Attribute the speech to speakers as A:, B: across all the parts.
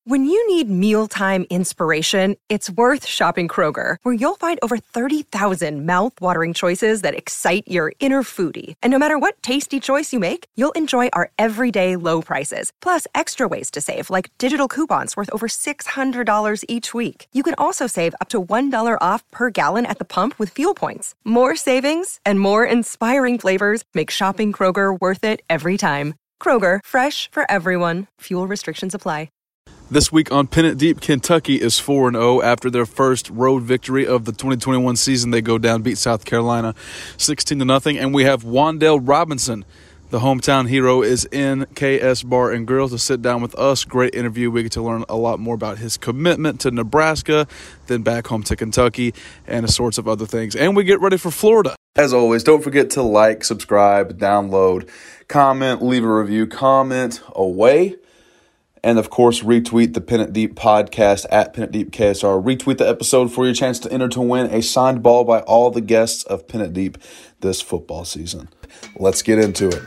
A: When you need mealtime inspiration, it's worth shopping Kroger, where you'll find over 30,000 mouth-watering choices that excite your inner foodie. And no matter what tasty choice you make, you'll enjoy our everyday low prices, plus extra ways to save, like digital coupons worth over $600 each week. You can also save up to $1 off per gallon at the pump with fuel points. More savings and more inspiring flavors make shopping Kroger worth it every time. Kroger, fresh for everyone. Fuel restrictions apply.
B: This week on Pin It Deep, Kentucky is 4-0 after their first road victory of the 2021 season. They go down, beat South Carolina 16-0, and we have Wan'Dale Robinson, the hometown hero, is in KS Bar and Grill to sit down with us. Great interview. We get to learn a lot more about his commitment to Nebraska, then back home to Kentucky, and sorts of other things. And we get ready for Florida. As always, don't forget to like, subscribe, download, comment, leave a review, comment away. And, of course, retweet the Pin It Deep podcast at Pin It Deep KSR. Retweet the episode for your chance to enter to win a signed ball by all the guests of Pin It Deep this football season. Let's get into it.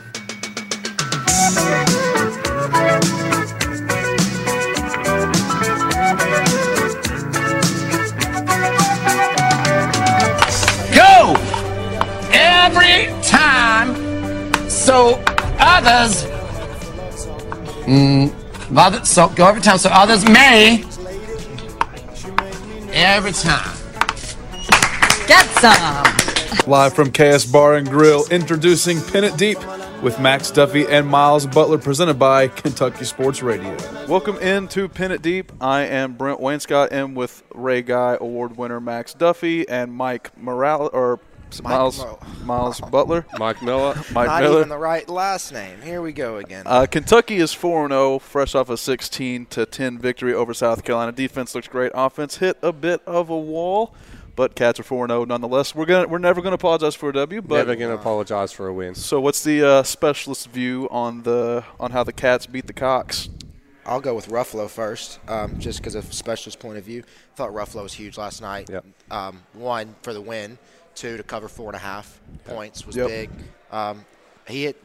C: Go! Every time so others... So go every time so others may. Every time.
D: Get some.
B: Live from KS Bar and Grill, introducing Pin It Deep with Max Duffy and Miles Butler, presented by Kentucky Sports Radio. Welcome into Pin It Deep. I am Brent Wainscott, and with Ray Guy Award winner Max Duffy and Mike Morales, or Miles Butler.
E: Mike Miller.
F: Not even the right last name. Here we go again.
B: Kentucky is 4-0, fresh off a 16-10 victory over South Carolina. Defense looks great. Offense hit a bit of a wall, but Cats are 4-0 nonetheless. We're never going to apologize for a W. But
E: never going to apologize for a win.
B: So what's the specialist view on how the Cats beat the Cox?
F: I'll go with Ruffalo first, just because of specialist point of view. I thought Ruffalo was huge last night.
E: Yep.
F: One, for the win. 2, to cover 4.5 points was big. He hit,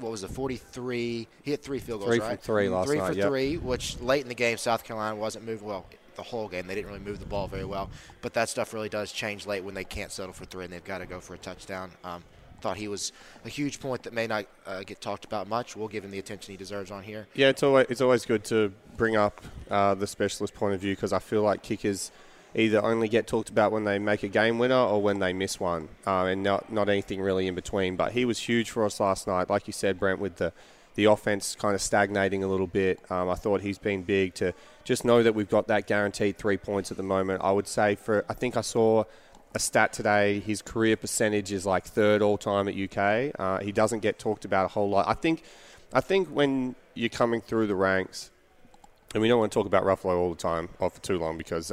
F: 43? He hit 3 field goals,
E: 3
F: right?
E: for 3 last night,
F: 3 for 3, which late in the game, South Carolina wasn't moving well. The whole game, they didn't really move the ball very well. But that stuff really does change late when they can't settle for 3 and they've got to go for a touchdown. Thought he was a huge point that may not get talked about much. We'll give him the attention he deserves on here.
E: Yeah, it's always good to bring up the specialist point of view, because I feel like kickers either only get talked about when they make a game winner or when they miss one, and not anything really in between. But he was huge for us last night, like you said, Brent, with the offense kind of stagnating a little bit. I thought he's been big to just know that we've got that guaranteed 3 points at the moment. I would say I think I saw a stat today, his career percentage is like 3rd all-time at UK. He doesn't get talked about a whole lot. I think when you're coming through the ranks, and we don't want to talk about Ruffalo all the time, or for too long, because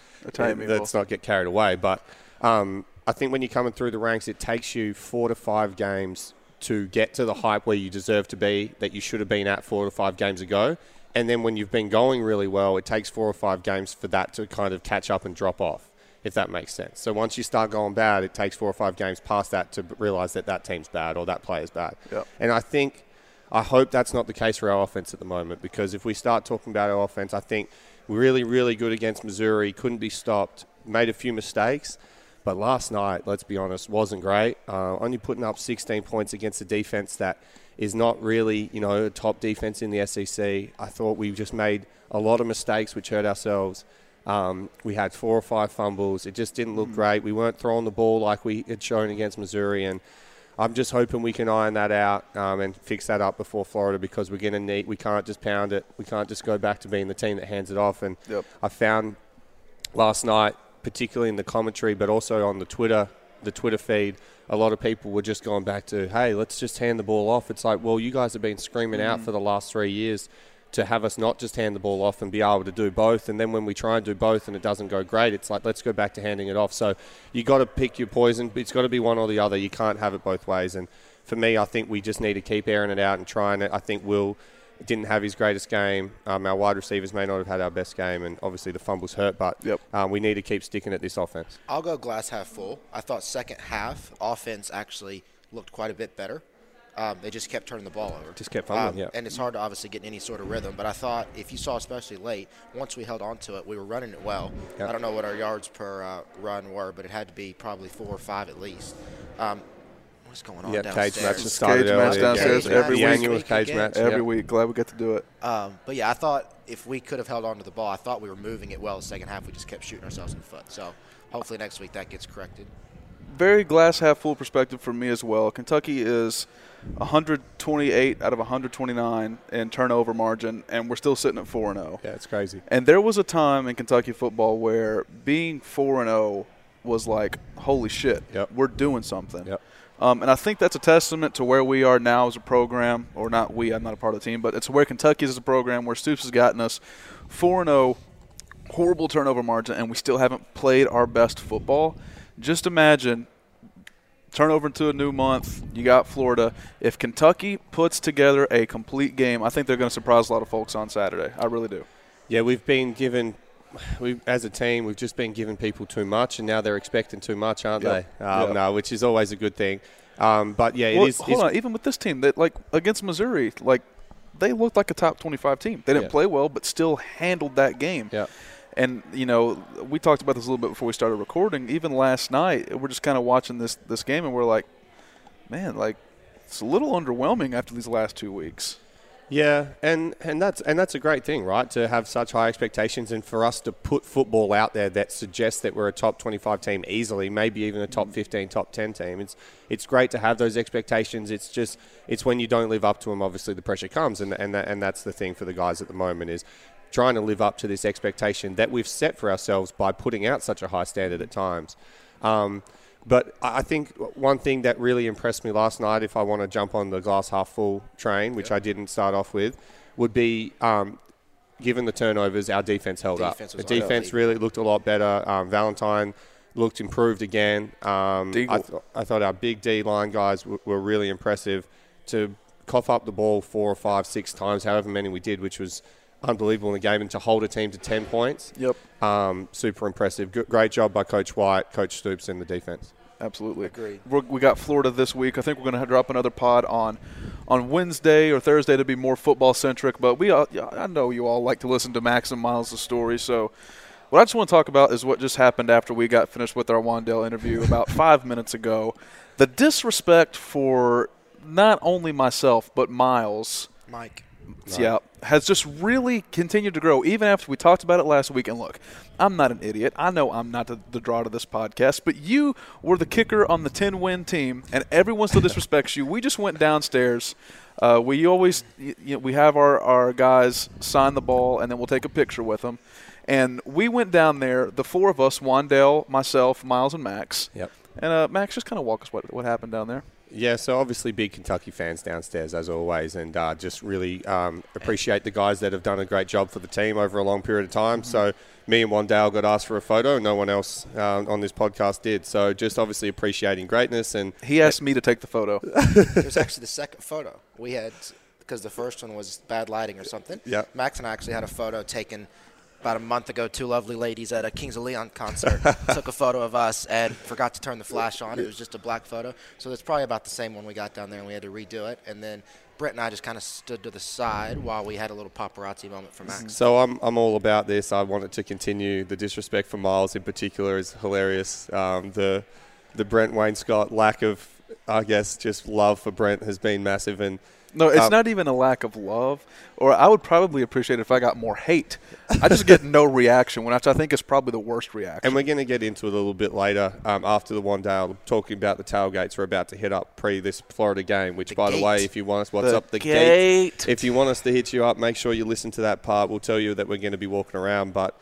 E: let's not get carried away. But I think when you're coming through the ranks, it takes you 4 to 5 games to get to the hype where you deserve to be, that you should have been at 4 to 5 games ago. And then when you've been going really well, it takes 4 or 5 games for that to kind of catch up and drop off, if that makes sense. So once you start going bad, it takes 4 or 5 games past that to realize that team's bad or that player's bad.
B: Yep.
E: And I hope that's not the case for our offense at the moment, because if we start talking about our offense, I think we're really, really good against Missouri, couldn't be stopped, made a few mistakes, but last night, let's be honest, wasn't great. Only putting up 16 points against a defense that is not really, a top defense in the SEC. I thought we just made a lot of mistakes which hurt ourselves. We had 4 or 5 fumbles. It just didn't look great. We weren't throwing the ball like we had shown against Missouri, and I'm just hoping we can iron that out and fix that up before Florida, because we're going to need. We can't just pound it. We can't just go back to being the team that hands it off. And I found last night, particularly in the commentary, but also on the Twitter feed, a lot of people were just going back to, hey, let's just hand the ball off. It's like, well, you guys have been screaming out for the last 3 years to have us not just hand the ball off and be able to do both. And then when we try and do both and it doesn't go great, it's like, let's go back to handing it off. So you got to pick your poison. It's got to be one or the other. You can't have it both ways. And for me, I think we just need to keep airing it out and trying it. I think Will didn't have his greatest game. Our wide receivers may not have had our best game, and obviously the fumbles hurt, but we need to keep sticking at this offense.
F: I'll go glass half full. I thought second half offense actually looked quite a bit better. They just kept turning the ball over.
E: Just kept fumbling, yeah.
F: And it's hard to obviously get in any sort of rhythm. But I thought if you saw, especially late, once we held on to it, we were running it well.
E: Yep.
F: I don't know what our yards per run were, but it had to be probably 4 or 5 at least. What's going on downstairs?
E: Cage match started
B: Cage match downstairs every
E: the
B: week.
E: annual cage match.
B: Every week. Glad we get to do it.
F: But, yeah, I thought if we could have held on to the ball, I thought we were moving it well the second half. We just kept shooting ourselves in the foot. So hopefully next week that gets corrected.
B: Very glass half full perspective for me as well. Kentucky is 128 out of 129 in turnover margin, and we're still sitting at 4-0.
E: Yeah, it's crazy.
B: And there was a time in Kentucky football where being 4-0 was like, holy shit, we're doing something.
E: Yep.
B: And I think that's a testament to where we are now as a program, or not we, I'm not a part of the team, but it's where Kentucky is as a program, where Stoops has gotten us 4-0, horrible turnover margin, and we still haven't played our best football. Just imagine, turn over into a new month, you got Florida. If Kentucky puts together a complete game, I think they're going to surprise a lot of folks on Saturday. I really do.
E: Yeah, as a team, we've just been giving people too much, and now they're expecting too much, aren't they? No, which is always a good thing. But, yeah, it is.
B: Hold on. Even with this team, like against Missouri, like they looked like a top 25 team. They didn't play well, but still handled that game.
E: Yeah.
B: And, you know, we talked about this a little bit before we started recording. Even last night, we're just kind of watching this game, and we're like, man, like it's a little underwhelming after these last 2 weeks.
E: Yeah, and that's a great thing, right? To have such high expectations and for us to put football out there that suggests that we're a top 25 team easily, maybe even a top 15, top 10 team. It's great to have those expectations. It's when you don't live up to them, obviously the pressure comes, and that's the thing for the guys at the moment is trying to live up to this expectation that we've set for ourselves by putting out such a high standard at times. But I think one thing that really impressed me last night, if I want to jump on the glass half full train, which I didn't start off with, would be given the turnovers, our defense held up. The defense really looked a lot better. Valentine looked improved again. I thought our big D-line guys were really impressive to cough up the ball 4 or 5, 6 times, however many we did, which was unbelievable in the game, and to hold a team to 10 points.
B: Yep.
E: Super impressive. Great job by Coach White, Coach Stoops, and the defense.
B: Absolutely.
F: Agreed.
B: We got Florida this week. I think we're going to drop another pod on Wednesday or Thursday to be more football-centric, but I know you all like to listen to Max and Miles' stories, so what I just want to talk about is what just happened after we got finished with our Wandale interview about 5 minutes ago. The disrespect for not only myself but Miles.
F: Mike.
B: Yeah, has just really continued to grow, even after we talked about it last week. And look, I'm not an idiot. I know I'm not the draw to this podcast, but you were the kicker on the 10-win team, and everyone still disrespects you. We just went downstairs. We always we have our guys sign the ball, and then we'll take a picture with them. And we went down there, the 4 of us, Wandale, myself, Miles, and Max.
E: Yep.
B: And Max, just kind of walk us what happened down there.
E: Yeah, so obviously big Kentucky fans downstairs, as always, and just really appreciate the guys that have done a great job for the team over a long period of time. Mm-hmm. So me and Wandale got asked for a photo, and no one else on this podcast did. So just obviously appreciating greatness. And
B: he asked me to take the photo.
F: It was actually the second photo we had, because the first one was bad lighting or something.
E: Yeah.
F: Max and I actually had a photo taken about a month ago. 2 lovely ladies at a Kings of Leon concert took a photo of us and forgot to turn the flash on. It was just a black photo. So that's probably about the same one we got down there, and we had to redo it. And then Brett and I just kind of stood to the side while we had a little paparazzi moment for Max.
E: So I'm all about this. I wanted to continue. The disrespect for Miles in particular is hilarious. The Brent Wayne Scott lack of, I guess, just love for Brent has been massive. And
B: no, it's not even a lack of love, or I would probably appreciate it if I got more hate. I just get no reaction, which I think is probably the worst reaction.
E: And we're going to get into it a little bit later after the Wandale, talking about the tailgates we're about to hit up pre this Florida game, which, by the way, if you want us, the gate. If you want us to hit you up, make sure you listen to that part. We'll tell you that we're going to be walking around. But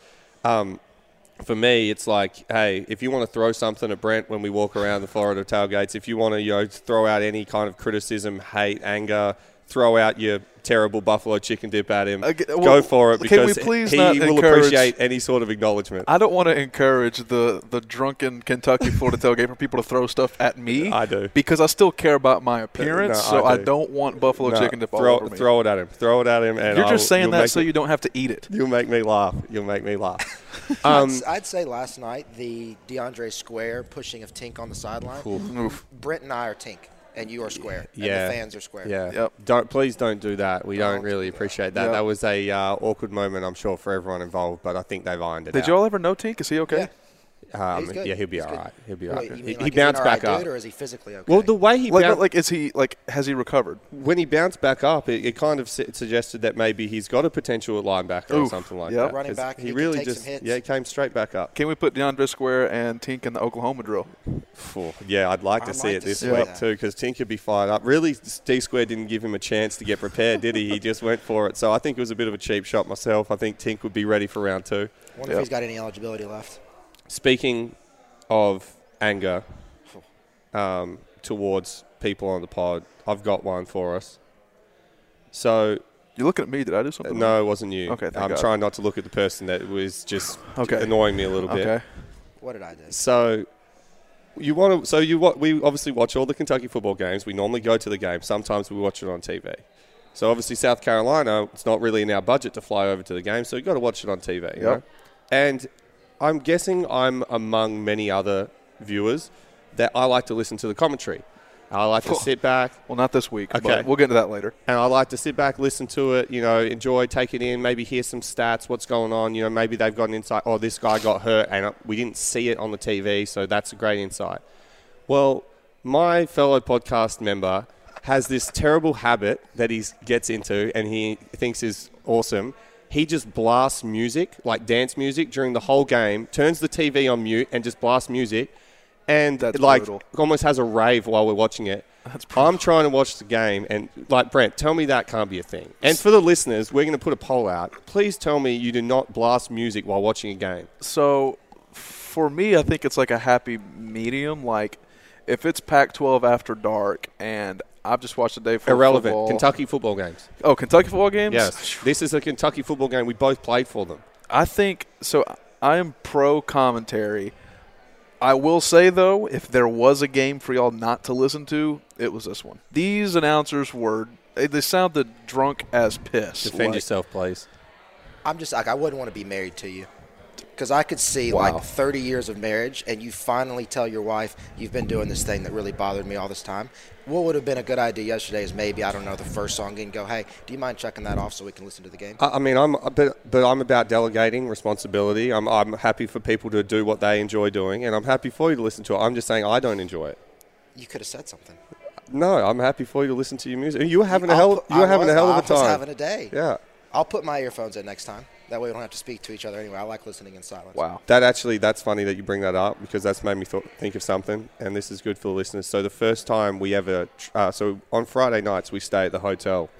E: for me, it's like, hey, if you want to throw something at Brent when we walk around the Florida tailgates, if you want to throw out any kind of criticism, hate, anger, throw out your terrible buffalo chicken dip at him, go for it, because he will appreciate any sort of acknowledgement.
B: I don't want to encourage the drunken Kentucky Florida tailgate for people to throw stuff at me.
E: I do.
B: Because I still care about my appearance, so I don't want buffalo chicken dip all over me.
E: Throw it at him. Throw it at him. And
B: you're just saying that so you don't have to eat it.
E: You'll make me laugh.
F: I'd say last night the DeAndre Square pushing of Tink on the sideline.
E: Oof.
F: Brent and I are Tink. and you are square.
E: Yeah.
F: And the fans are square.
E: Yeah.
B: Yep.
E: Please don't do that. We don't really appreciate that.
B: Yep.
E: That was a awkward moment, I'm sure, for everyone involved, but I think they've ironed it out.
B: Did y'all ever know Tink? Is he okay?
F: Yeah.
E: He'll be
F: He's
E: all
F: good.
E: right. He'll be
F: Wait,
E: all
F: you
E: right.
F: mean
E: He
F: like
E: bounced
F: he's an
E: back
F: alright
E: up.
F: dude, or is he physically okay?
E: Well, the way he bounced,
B: Like, has he recovered?
E: when he bounced back up, it kind of suggested that maybe he's got a potential at linebacker or
B: Oof.
E: something like
B: Yep.
E: that.
F: Running
E: 'Cause
F: back,
E: he
F: he can
E: really
F: take some
E: just
F: hits.
E: he came straight back up.
B: Can we put DeAndre Square and Tink in the Oklahoma drill?
E: Yeah, I'd like to
F: I'd
E: see
F: like
E: it
F: to
E: this
F: see
E: week
F: that.
E: too, because Tink could be fired up. Really, D Square didn't give him a chance to get prepared, did he? He just went for it. So I think it was a bit of a cheap shot myself. I think Tink would be ready for round 2.
F: Wonder if he's got any eligibility left.
E: Speaking of anger towards people on the pod, I've got one for us. So
B: You're looking at me. Did I do something?
E: no, it wasn't you.
B: Okay, thank
E: I'm
B: God.
E: trying not to look at the person that was just
B: Okay.
E: annoying me a little bit.
B: Okay.
F: What did I do?
E: So we obviously watch all the Kentucky football games. We normally go to the game. Sometimes we watch it on TV. So obviously South Carolina, it's not really in our budget to fly over to the game, so you've got to watch it on TV. You know? And I'm guessing I'm among many other viewers that I like to listen to the commentary. I like to sit back.
B: Well, not this week.
E: Okay.
B: But we'll get into that later.
E: And I like to sit back, listen to it, enjoy, take it in, maybe hear some stats, what's going on. Maybe they've got an insight, oh, this guy got hurt and we didn't see it on the TV, so that's a great insight. Well, my fellow podcast member has this terrible habit that he gets into and he thinks is awesome. He just blasts music, like dance music, during the whole game, turns the TV on mute and just blasts music. And
B: That's
E: like
B: brutal.
E: almost has a rave while we're watching it. I'm trying to watch the game, and like Brent, tell me that can't be a thing. And for the listeners, we're going to put a poll out. Please tell me you do not blast music while watching a game.
B: So, for me, I think it's like a happy medium. Like, if it's Pac-12 after dark, and I've just watched a day for
E: Irrelevant.
B: football.
E: Kentucky football games.
B: Oh, Kentucky football games?
E: Yes, this is a Kentucky football game. We both played for them.
B: I think so. I am pro commentary. I will say, though, if there was a game for y'all not to listen to, it was this one. These announcers they sounded drunk as piss.
E: Defend yourself, please.
F: I'm just like, I wouldn't want to be married to you. Because I could see
B: Wow.
F: like 30 years of marriage, and you finally tell your wife, you've been doing this thing that really bothered me all this time. What would have been a good idea yesterday is maybe, I don't know, the first song and go, hey, do you mind checking that off so we can listen to the game?
E: I mean, I'm about delegating responsibility. I'm happy for people to do what they enjoy doing, and I'm happy for you to listen to it. I'm just saying I don't enjoy it.
F: You could have said something.
E: No, I'm happy for you to listen to your music. You were having a hell of a time.
F: I was having a day.
E: Yeah.
F: I'll put my earphones in next time. That way we don't have to speak to each other anyway. I like listening in silence.
B: Wow.
E: That's funny that you bring that up because that's made me think of something, and this is good for the listeners. So the first time we ever, so on Friday nights we stay at the hotel,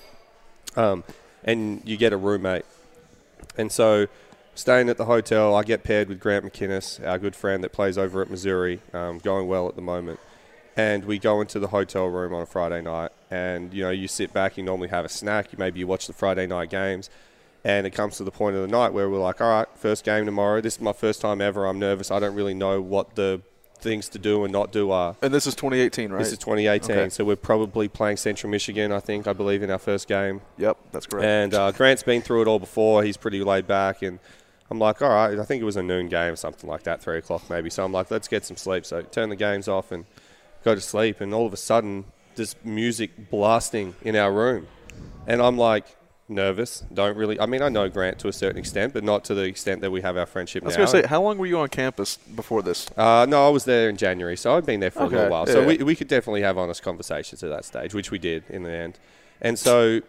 E: and you get a roommate, and so staying at the hotel, I get paired with Grant McInnes, our good friend that plays over at Missouri, going well at the moment, and we go into the hotel room on a Friday night, and you sit back, you normally have a snack, maybe you watch the Friday night games. And it comes to the point of the night where we're like, all right, first game tomorrow. This is my first time ever. I'm nervous. I don't really know what the things to do and not do are.
B: And this is 2018, right?
E: This is 2018.
B: Okay.
E: So we're probably playing Central Michigan, I believe, in our first game.
B: Yep, that's correct.
E: And Grant's been through it all before. He's pretty laid back. And I'm like, all right, I think it was a noon game, something like that, 3 o'clock maybe. So I'm like, let's get some sleep. So turn the games off and go to sleep. And all of a sudden, this music blasting in our room. And I'm like, nervous. I know Grant to a certain extent, but not to the extent that we have our friendship now.
B: I was going to say, how long were you on campus before this?
E: No, I was there in January, so I'd been there for a little while.
B: Yeah.
E: So we could definitely have honest conversations at that stage, which we did in the end. And so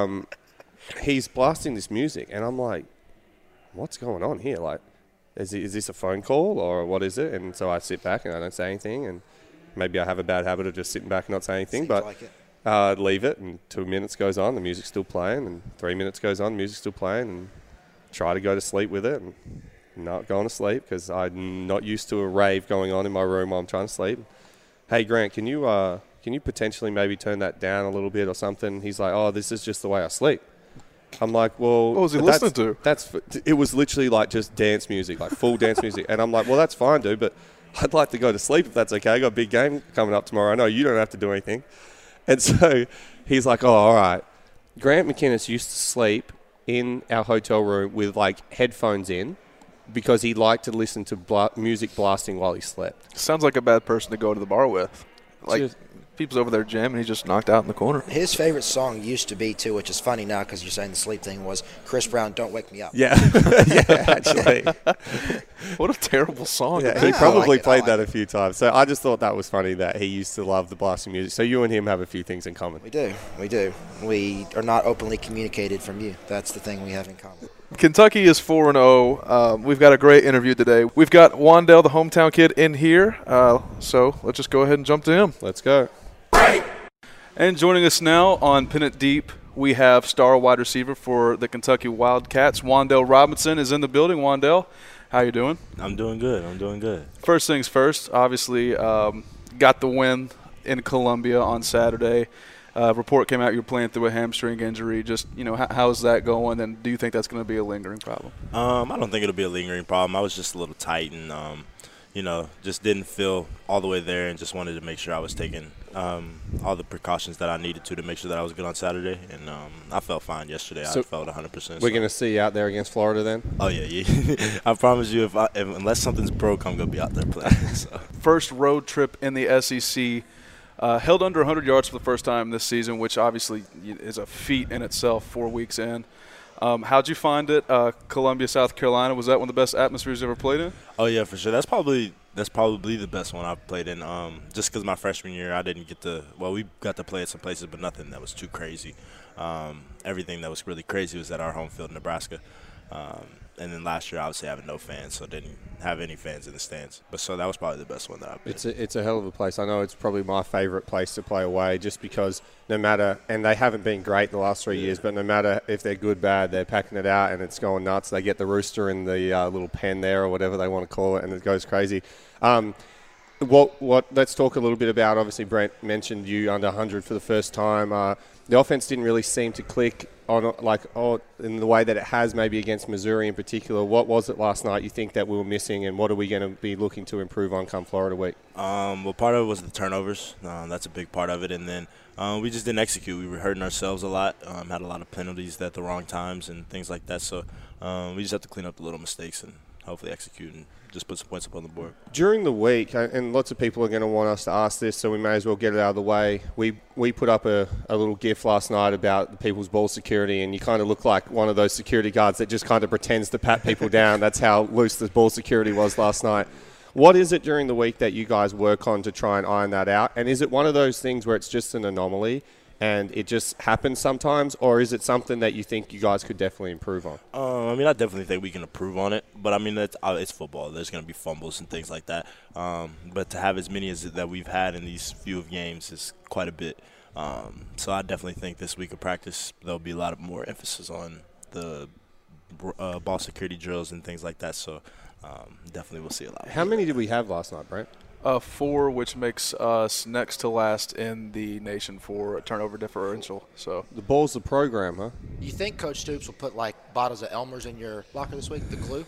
E: he's blasting this music, and I'm like, what's going on here? Like, is this a phone call or what is it? And so I sit back and I don't say anything, and maybe I have a bad habit of just sitting back and not saying anything.
F: Seems
E: but
F: like it.
E: leave it, and 2 minutes goes on, the music's still playing, and 3 minutes goes on, the music's still playing, and try to go to sleep with it, and not going to sleep because I'm not used to a rave going on in my room while I'm trying to sleep. Hey, Grant, can you potentially maybe turn that down a little bit or something? He's like, oh, this is just the way I sleep. I'm like, well,
B: what was he listening to?
E: It was literally like just dance music, like full dance music, and I'm like, well, that's fine, dude, but I'd like to go to sleep if that's okay. I got a big game coming up tomorrow. I know you don't have to do anything. And so he's like, oh, all right. Grant McInnes used to sleep in our hotel room with, like, headphones in because he liked to listen to music blasting while he slept.
B: Sounds like a bad person to go to the bar with. Like,
G: people's over there jamming. He just knocked out in the corner.
F: His favorite song used to be, too, which is funny now because you're saying the sleep thing, was Chris Brown, Don't Wake Me Up.
E: Yeah, yeah, actually.
G: What a terrible song.
E: Yeah, he probably played that a few times. So I just thought that was funny that he used to love the blasting music. So you and him have a few things in common.
F: We do. We are not openly communicated from you. That's the thing we have in common.
G: Kentucky is 4-0. We've got a great interview today. We've got Wandale, the hometown kid, in here. So let's just go ahead and jump to him.
E: Let's go.
B: And joining us now on Pin It Deep, we have star wide receiver for the Kentucky Wildcats. Wandale Robinson is in the building. Wandale, how you doing?
H: I'm doing good.
B: First things first, obviously got the win in Columbia on Saturday. Report came out you're playing through a hamstring injury. Just, how's that going, and do you think that's going to be a lingering problem?
H: I don't think it'll be a lingering problem. I was just a little tight and, just didn't feel all the way there and just wanted to make sure I was taking all the precautions that I needed to make sure that I was good on Saturday. And I felt fine yesterday.
E: So
H: I felt 100%.
E: We're going to see you out there against Florida then?
H: Oh, yeah. I promise you, unless something's broke, I'm going to be out there playing. So.
B: First road trip in the SEC. Held under 100 yards for the first time this season, which obviously is a feat in itself 4 weeks in. How'd you find it? Columbia, South Carolina, was that one of the best atmospheres you ever played in?
H: Oh, yeah, for sure. That's probably the best one I've played in. Just because my freshman year, I didn't get to – well, we got to play at some places, but nothing that was too crazy. Everything that was really crazy was at our home field in Nebraska. And then last year, obviously, having no fans, so didn't have any fans in the stands. But so that was probably the best one that I've been.
E: It's a hell of a place. I know it's probably my favorite place to play away, just because no matter, and they haven't been great the last 3 years, but no matter if they're good, bad, they're packing it out and it's going nuts. They get the rooster in the little pen there or whatever they want to call it, and it goes crazy. Let's talk a little bit about, obviously, Brent mentioned you under 100 for the first time. The offense didn't really seem to click in the way that it has maybe against Missouri in particular. What was it last night you think that we were missing, and what are we going to be looking to improve on come Florida week?
H: Well, part of it was the turnovers. That's a big part of it. And then we just didn't execute. We were hurting ourselves a lot, had a lot of penalties at the wrong times and things like that. So we just have to clean up the little mistakes and hopefully execute and just put some points up on the board.
E: During the week, and lots of people are going to want us to ask this, so we may as well get it out of the way. We put up a little GIF last night about the people's ball security, and you kind of look like one of those security guards that just kind of pretends to pat people down. That's how loose the ball security was last night. What is it during the week that you guys work on to try and iron that out? And is it one of those things where it's just an anomaly and it just happens sometimes, or is it something that you think you guys could definitely improve on?
H: I definitely think we can improve on it, but it's football. There's going to be fumbles and things like that. But to have as many as that we've had in these few of games is quite a bit. So I definitely think this week of practice there'll be a lot of more emphasis on the ball security drills and things like that. So definitely we'll see a lot.
E: How many did we have last night, Brent?
B: 4, which makes us next to last in the nation for a turnover differential. So
E: the ball's the program, huh?
F: You think Coach Stoops will put bottles of Elmer's in your locker this week? The glue?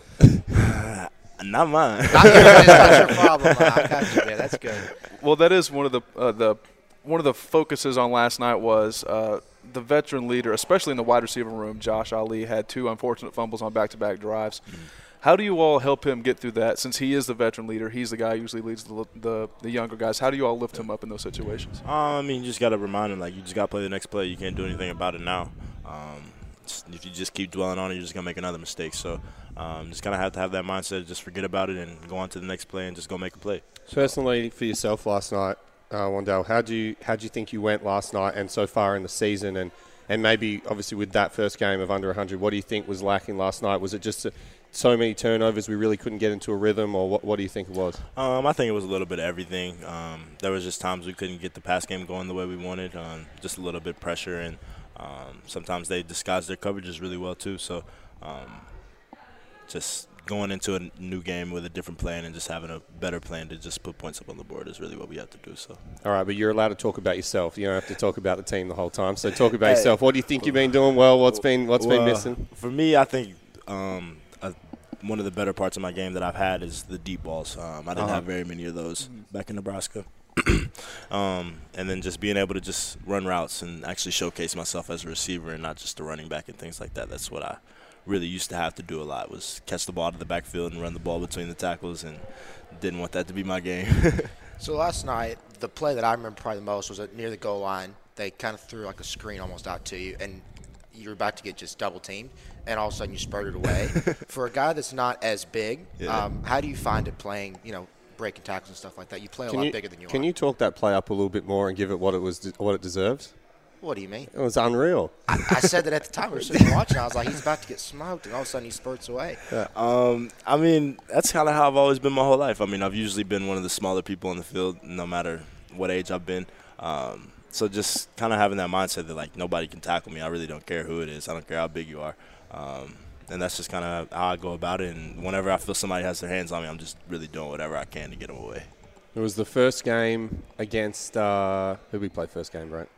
H: Not mine.
F: That's your problem. I got you, man. That's good.
B: Well, that is one of the focuses on last night was the veteran leader, especially in the wide receiver room. Josh Ali had 2 unfortunate fumbles on back-to-back drives. Mm-hmm. How do you all help him get through that? Since he is the veteran leader, he's the guy who usually leads the younger guys. How do you all lift him up in those situations?
H: You just got to remind him, you just got to play the next play. You can't do anything about it now. If you just keep dwelling on it, you're just going to make another mistake. So just kind of have to have that mindset, just forget about it and go on to the next play and just go make a play.
E: Personally, for yourself last night, Wandale, how'd you think you went last night and so far in the season? And maybe, obviously, with that first game of under 100, what do you think was lacking last night? Was it just so many turnovers we really couldn't get into a rhythm, or what do you think it was?
H: I think it was a little bit of everything. There was just times we couldn't get the pass game going the way we wanted, just a little bit pressure, and sometimes they disguise their coverages really well too. So just going into a new game with a different plan and just having a better plan to just put points up on the board is really what we have to do. So.
E: All right, but you're allowed to talk about yourself. You don't have to talk about the team the whole time. So talk about yourself. What do you think you've been doing well? What's been missing?
H: For me, I think one of the better parts of my game that I've had is the deep balls. I didn't have very many of those back in Nebraska. And then just being able to just run routes and actually showcase myself as a receiver and not just a running back and things like that. That's what I really used to have to do a lot, was catch the ball out of the backfield and run the ball between the tackles, and didn't want that to be my game.
F: So last night, the play that I remember probably the most was near the goal line. They kind of threw like a screen almost out to you, and you're about to get just double teamed, and all of a sudden you spurted away. For a guy that's not as big, how do you find it playing, breaking tackles and stuff like that? You play a lot bigger than you are.
E: Can you talk that play up a little bit more and give it what it deserves?
F: What do you mean?
E: It was unreal.
F: I said that at the time we were sitting watching. I was like, he's about to get smoked, and all of a sudden he spurts away.
E: Yeah.
H: I mean, that's kind of how I've always been my whole life. I mean, I've usually been one of the smaller people on the field, no matter what age I've been. So just kind of having that mindset that, like, nobody can tackle me. I really don't care who it is. I don't care how big you are. And that's just kind of how I go about it. And whenever I feel somebody has their hands on me, I'm just really doing whatever I can to get them away.
E: It was the first game against who we played first game, right?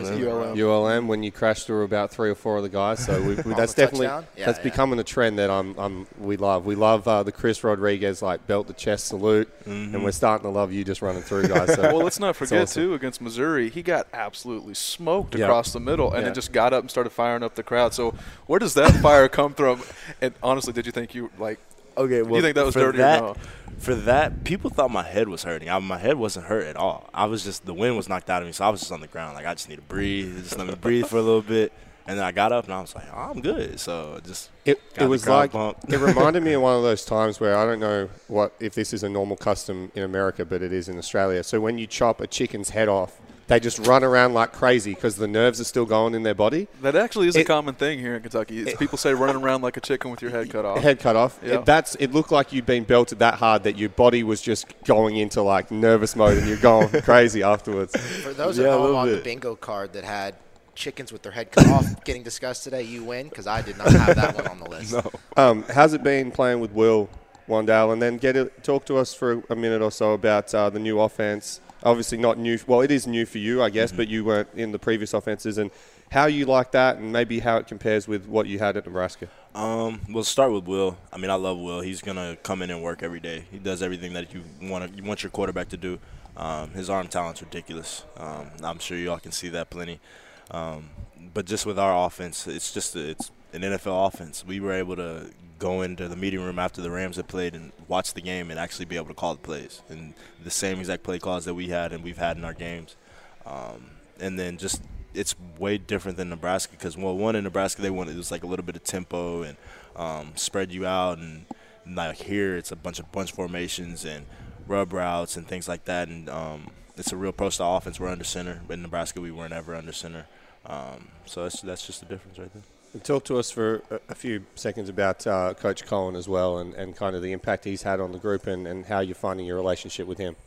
E: ULM when you crashed through about 3 or 4 of the guys. So that's definitely becoming a trend that we love. We love the Chris Rodriguez belt to chest salute, and we're starting to love you just running through guys. So
G: well, let's not forget too, against Missouri, he got absolutely smoked across the middle, and then just got up and started firing up the crowd. So where does that fire come from? And honestly, did you think you
H: Okay, well,
G: do you think that was dirty or no?
H: For that, people thought my head was hurting. My head wasn't hurt at all. I was just, the wind was knocked out of me, so I was just on the ground. I just need to breathe. Just let me breathe for a little bit. And then I got up, and I was like, I'm good. So just
E: it was like, it reminded me of one of those times where I don't know if this is a normal custom in America, but it is in Australia. So when you chop a chicken's head off, they just run around like crazy because the nerves are still going in their body.
G: That actually is a common thing here in Kentucky. People say running around like a chicken with your head cut off.
E: Head cut off.
G: Yeah.
E: It looked like you'd been belted that hard that your body was just going into nervous mode and you're going crazy afterwards.
F: For those at home on the bingo card that had chickens with their head cut off getting discussed today, you win because I did not have that one on the list.
E: No. How's it been playing with Will Wandale? And then talk to us for a minute or so about the new offense. Obviously not new. Well, it is new for you, I guess, but you weren't in the previous offenses. And how you like that and maybe how it compares with what you had at Nebraska.
H: We'll start with Will. I mean, I love Will. He's going to come in and work every day. He does everything that you want your quarterback to do. His arm talent's ridiculous. I'm sure you all can see that plenty. But just with our offense, it's an NFL offense. We were able to go into the meeting room after the Rams had played and watch the game and actually be able to call the plays and the same exact play calls that we had and we've had in our games. And then just it's way different than Nebraska because, one in Nebraska, it was like a little bit of tempo and spread you out. And like here, it's a bunch of bunch formations and rub routes and things like that. And it's a real pro-style offense. We're under center. But in Nebraska, we weren't ever under center. So that's just the difference right there.
E: Talk to us for a few seconds about Coach Cohen as well and kind of the impact he's had on the group and how you're finding your relationship with him.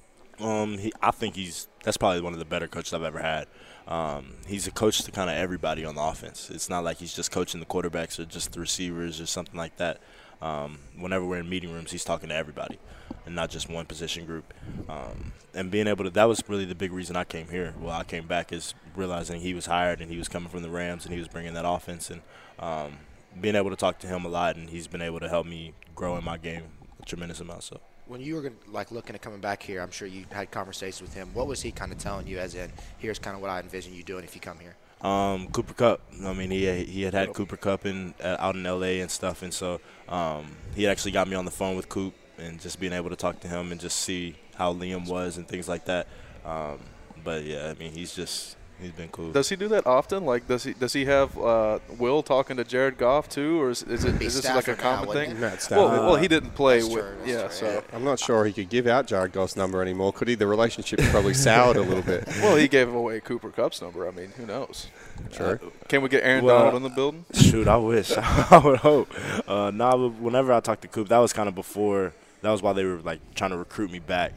H: I think that's probably one of the better coaches I've ever had. He's a coach to kind of everybody on the offense. It's not like he's just coaching the quarterbacks or just the receivers or something like that. Whenever we're in meeting rooms, he's talking to everybody and not just one position group. And being able to – that was really the big reason I came here. Well, I came back is realizing he was hired and he was coming from the Rams and he was bringing that offense. And being able to talk to him a lot, and he's been able to help me grow in my game a tremendous amount. So
F: when you were looking at coming back here, I'm sure you had conversations with him. What was he kind of telling you as in, here's kind of what I envision you doing if you come here?
H: Cooper Kupp. I mean, he had Cooper Kupp out in L.A. and stuff, and so he actually got me on the phone with Coop and just being able to talk to him and just see how Liam was and things like that. But, yeah, I mean, he's been cool.
G: Does he do that often? Like, does he have Will talking to Jared Goff too, or is this like a common thing? Well, he didn't play so
E: I'm not sure he could give out Jared Goff's number anymore. Could he? The relationship probably soured a little bit.
G: Well, he gave away Cooper Kupp's number. I mean, who knows?
E: Sure.
G: Can we get Aaron Donald in the building?
H: Shoot, I wish. I would hope. Whenever I talked to Coop, that was kind of before. That was while they were trying to recruit me back,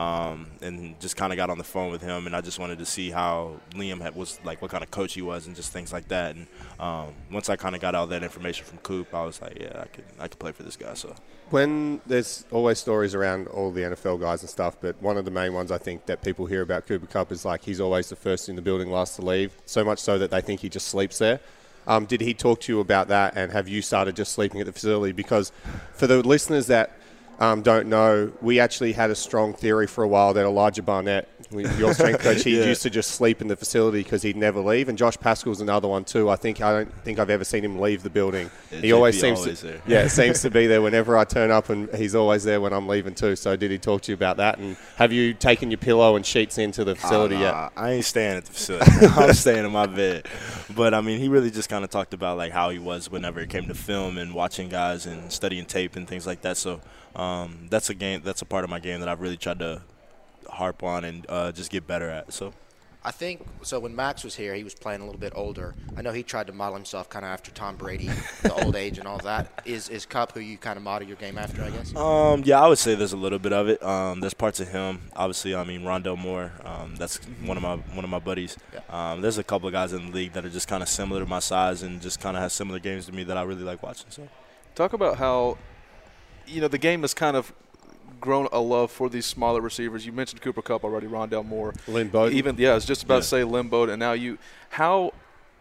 H: and just kind of got on the phone with him, and I just wanted to see how Liam was what kind of coach he was, and just things like that. And once I kind of got all that information from Coop, I was like, yeah, I could play for this guy. So
E: when there's always stories around all the NFL guys and stuff, but one of the main ones I think that people hear about Cooper Kupp is he's always the first in the building, last to leave. So much so that they think he just sleeps there. Did he talk to you about that, and have you started just sleeping at the facility? Because for the listeners that don't know, we actually had a strong theory for a while that Elijah Barnett, your strength coach, he used to just sleep in the facility because he'd never leave. And Josh Pascal's another one too. I don't think I've ever seen him leave the building. He always seems to be there whenever I turn up, and he's always there when I'm leaving too. So did he talk to you about that? And have you taken your pillow and sheets into the facility yet?
H: I ain't staying at the facility. I'm staying in my bed. But I mean, he really just kind of talked about like how he was whenever it came to film and watching guys and studying tape and things like that. So that's a part of my game that I've really tried to harp on and just get better at. So
F: I think so. When Max was here, he was playing a little bit older. I know he tried to model himself kind of after Tom Brady, the old age and all that. Is Cup who you kind of model your game after, I guess?
H: Yeah, I would say there's a little bit of it. There's parts of him. Obviously, I mean Rondell Moore. That's one of my buddies. Yeah. There's a couple of guys in the league that are just kind of similar to my size and just kind of have similar games to me that I really like watching. So,
G: talk about how the game has kind of grown a love for these smaller receivers. You mentioned Cooper Kupp already, Rondell Moore,
E: Lynn Bowden.
G: I was just about to say Lynn Bowden. And now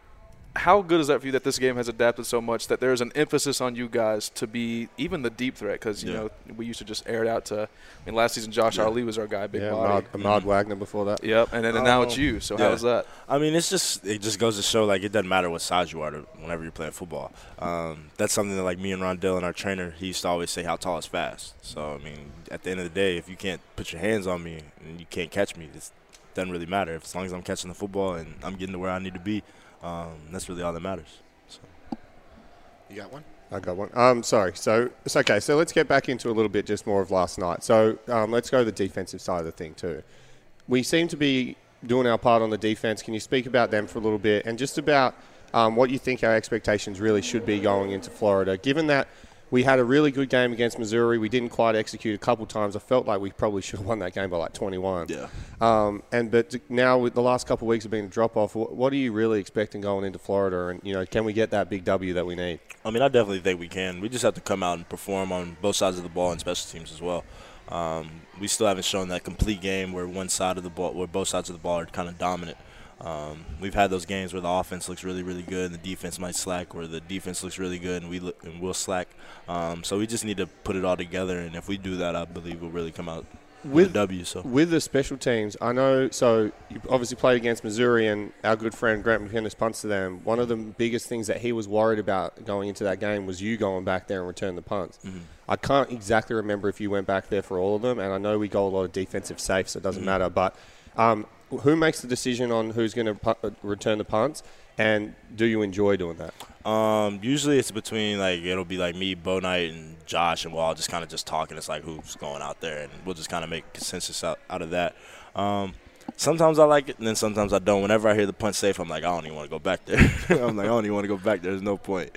G: how good is that for you that this game has adapted so much that there's an emphasis on you guys to be even the deep threat? Because we used to just air it out to. Last season Josh Ali was our guy, big body.
E: Ahmad Wagner before that.
G: Yep, and now it's you. So how is that?
H: I mean, it just goes to show like it doesn't matter what size you are whenever you're playing football. That's something that like me and Rondell and our trainer, he used to always say, how tall is fast. So I mean, at the end of the day, if you can't put your hands on me and you can't catch me, it doesn't really matter. As long as I'm catching the football and I'm getting to where I need to be. That's really all that matters. So.
F: You got one?
E: I got one. Sorry. So it's okay. So let's get back into a little bit just more of last night. So let's go to the defensive side of the thing too. We seem to be doing our part on the defense. Can you speak about them for a little bit and just about what you think our expectations really should be going into Florida, given that we had a really good game against Missouri. We didn't quite execute a couple times. I felt like we probably should have won that game by like 21.
H: Yeah.
E: But now with the last couple of weeks have been a drop-off, what are you really expecting going into Florida? And, can we get that big W that we need?
H: I mean, I definitely think we can. We just have to come out and perform on both sides of the ball and special teams as well. We still haven't shown that complete game where both sides of the ball are kind of dominant. We've had those games where the offense looks really, really good and the defense might slack, where the defense looks really good and we'll slack. So we just need to put it all together, and if we do that, I believe we'll really come out with a W. So
E: with the special teams, I know. So you obviously played against Missouri, and our good friend Grant McInnes punts to them. One of the biggest things that he was worried about going into that game was you going back there and return the punts. Mm-hmm. I can't exactly remember if you went back there for all of them, and I know we go a lot of defensive safes, so it doesn't matter. But who makes the decision on who's going to return the punts, and do you enjoy doing that?
H: Usually it's between, it'll be like me, Bo Knight, and Josh, and we'll all just kind of just talk, and it's like who's going out there, and we'll just kind of make consensus out of that. Sometimes I like it, and then sometimes I don't. Whenever I hear the punt safe, I'm like, I don't even want to go back there. I don't even want to go back there. There's no point.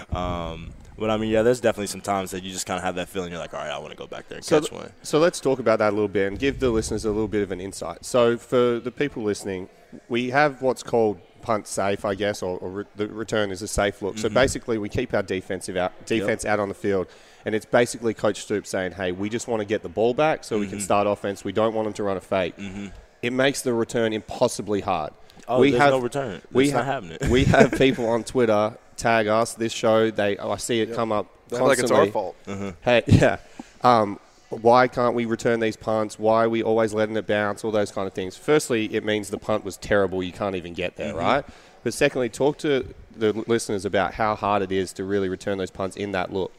H: But, I mean, yeah, there's definitely some times that you just kind of have that feeling. You're like, all right, I want to go back there and catch one.
E: So let's talk about that a little bit and give the listeners a little bit of an insight. So for the people listening, we have what's called punt safe, I guess, or the return is a safe look. Mm-hmm. So basically we keep our defense out on the field, and it's basically Coach Stoops saying, hey, we just want to get the ball back so we can start offense. We don't want them to run a fake. Mm-hmm. It makes the return impossibly hard.
H: Oh, there's no return. It's not happening.
E: We have people on Twitter tag us, this show. I see it come up constantly.
G: Like it's our fault.
H: Mm-hmm.
E: Hey, yeah. Why can't we return these punts? Why are we always letting it bounce? All those kind of things. Firstly, it means the punt was terrible. You can't even get there, right? But secondly, talk to the listeners about how hard it is to really return those punts in that look.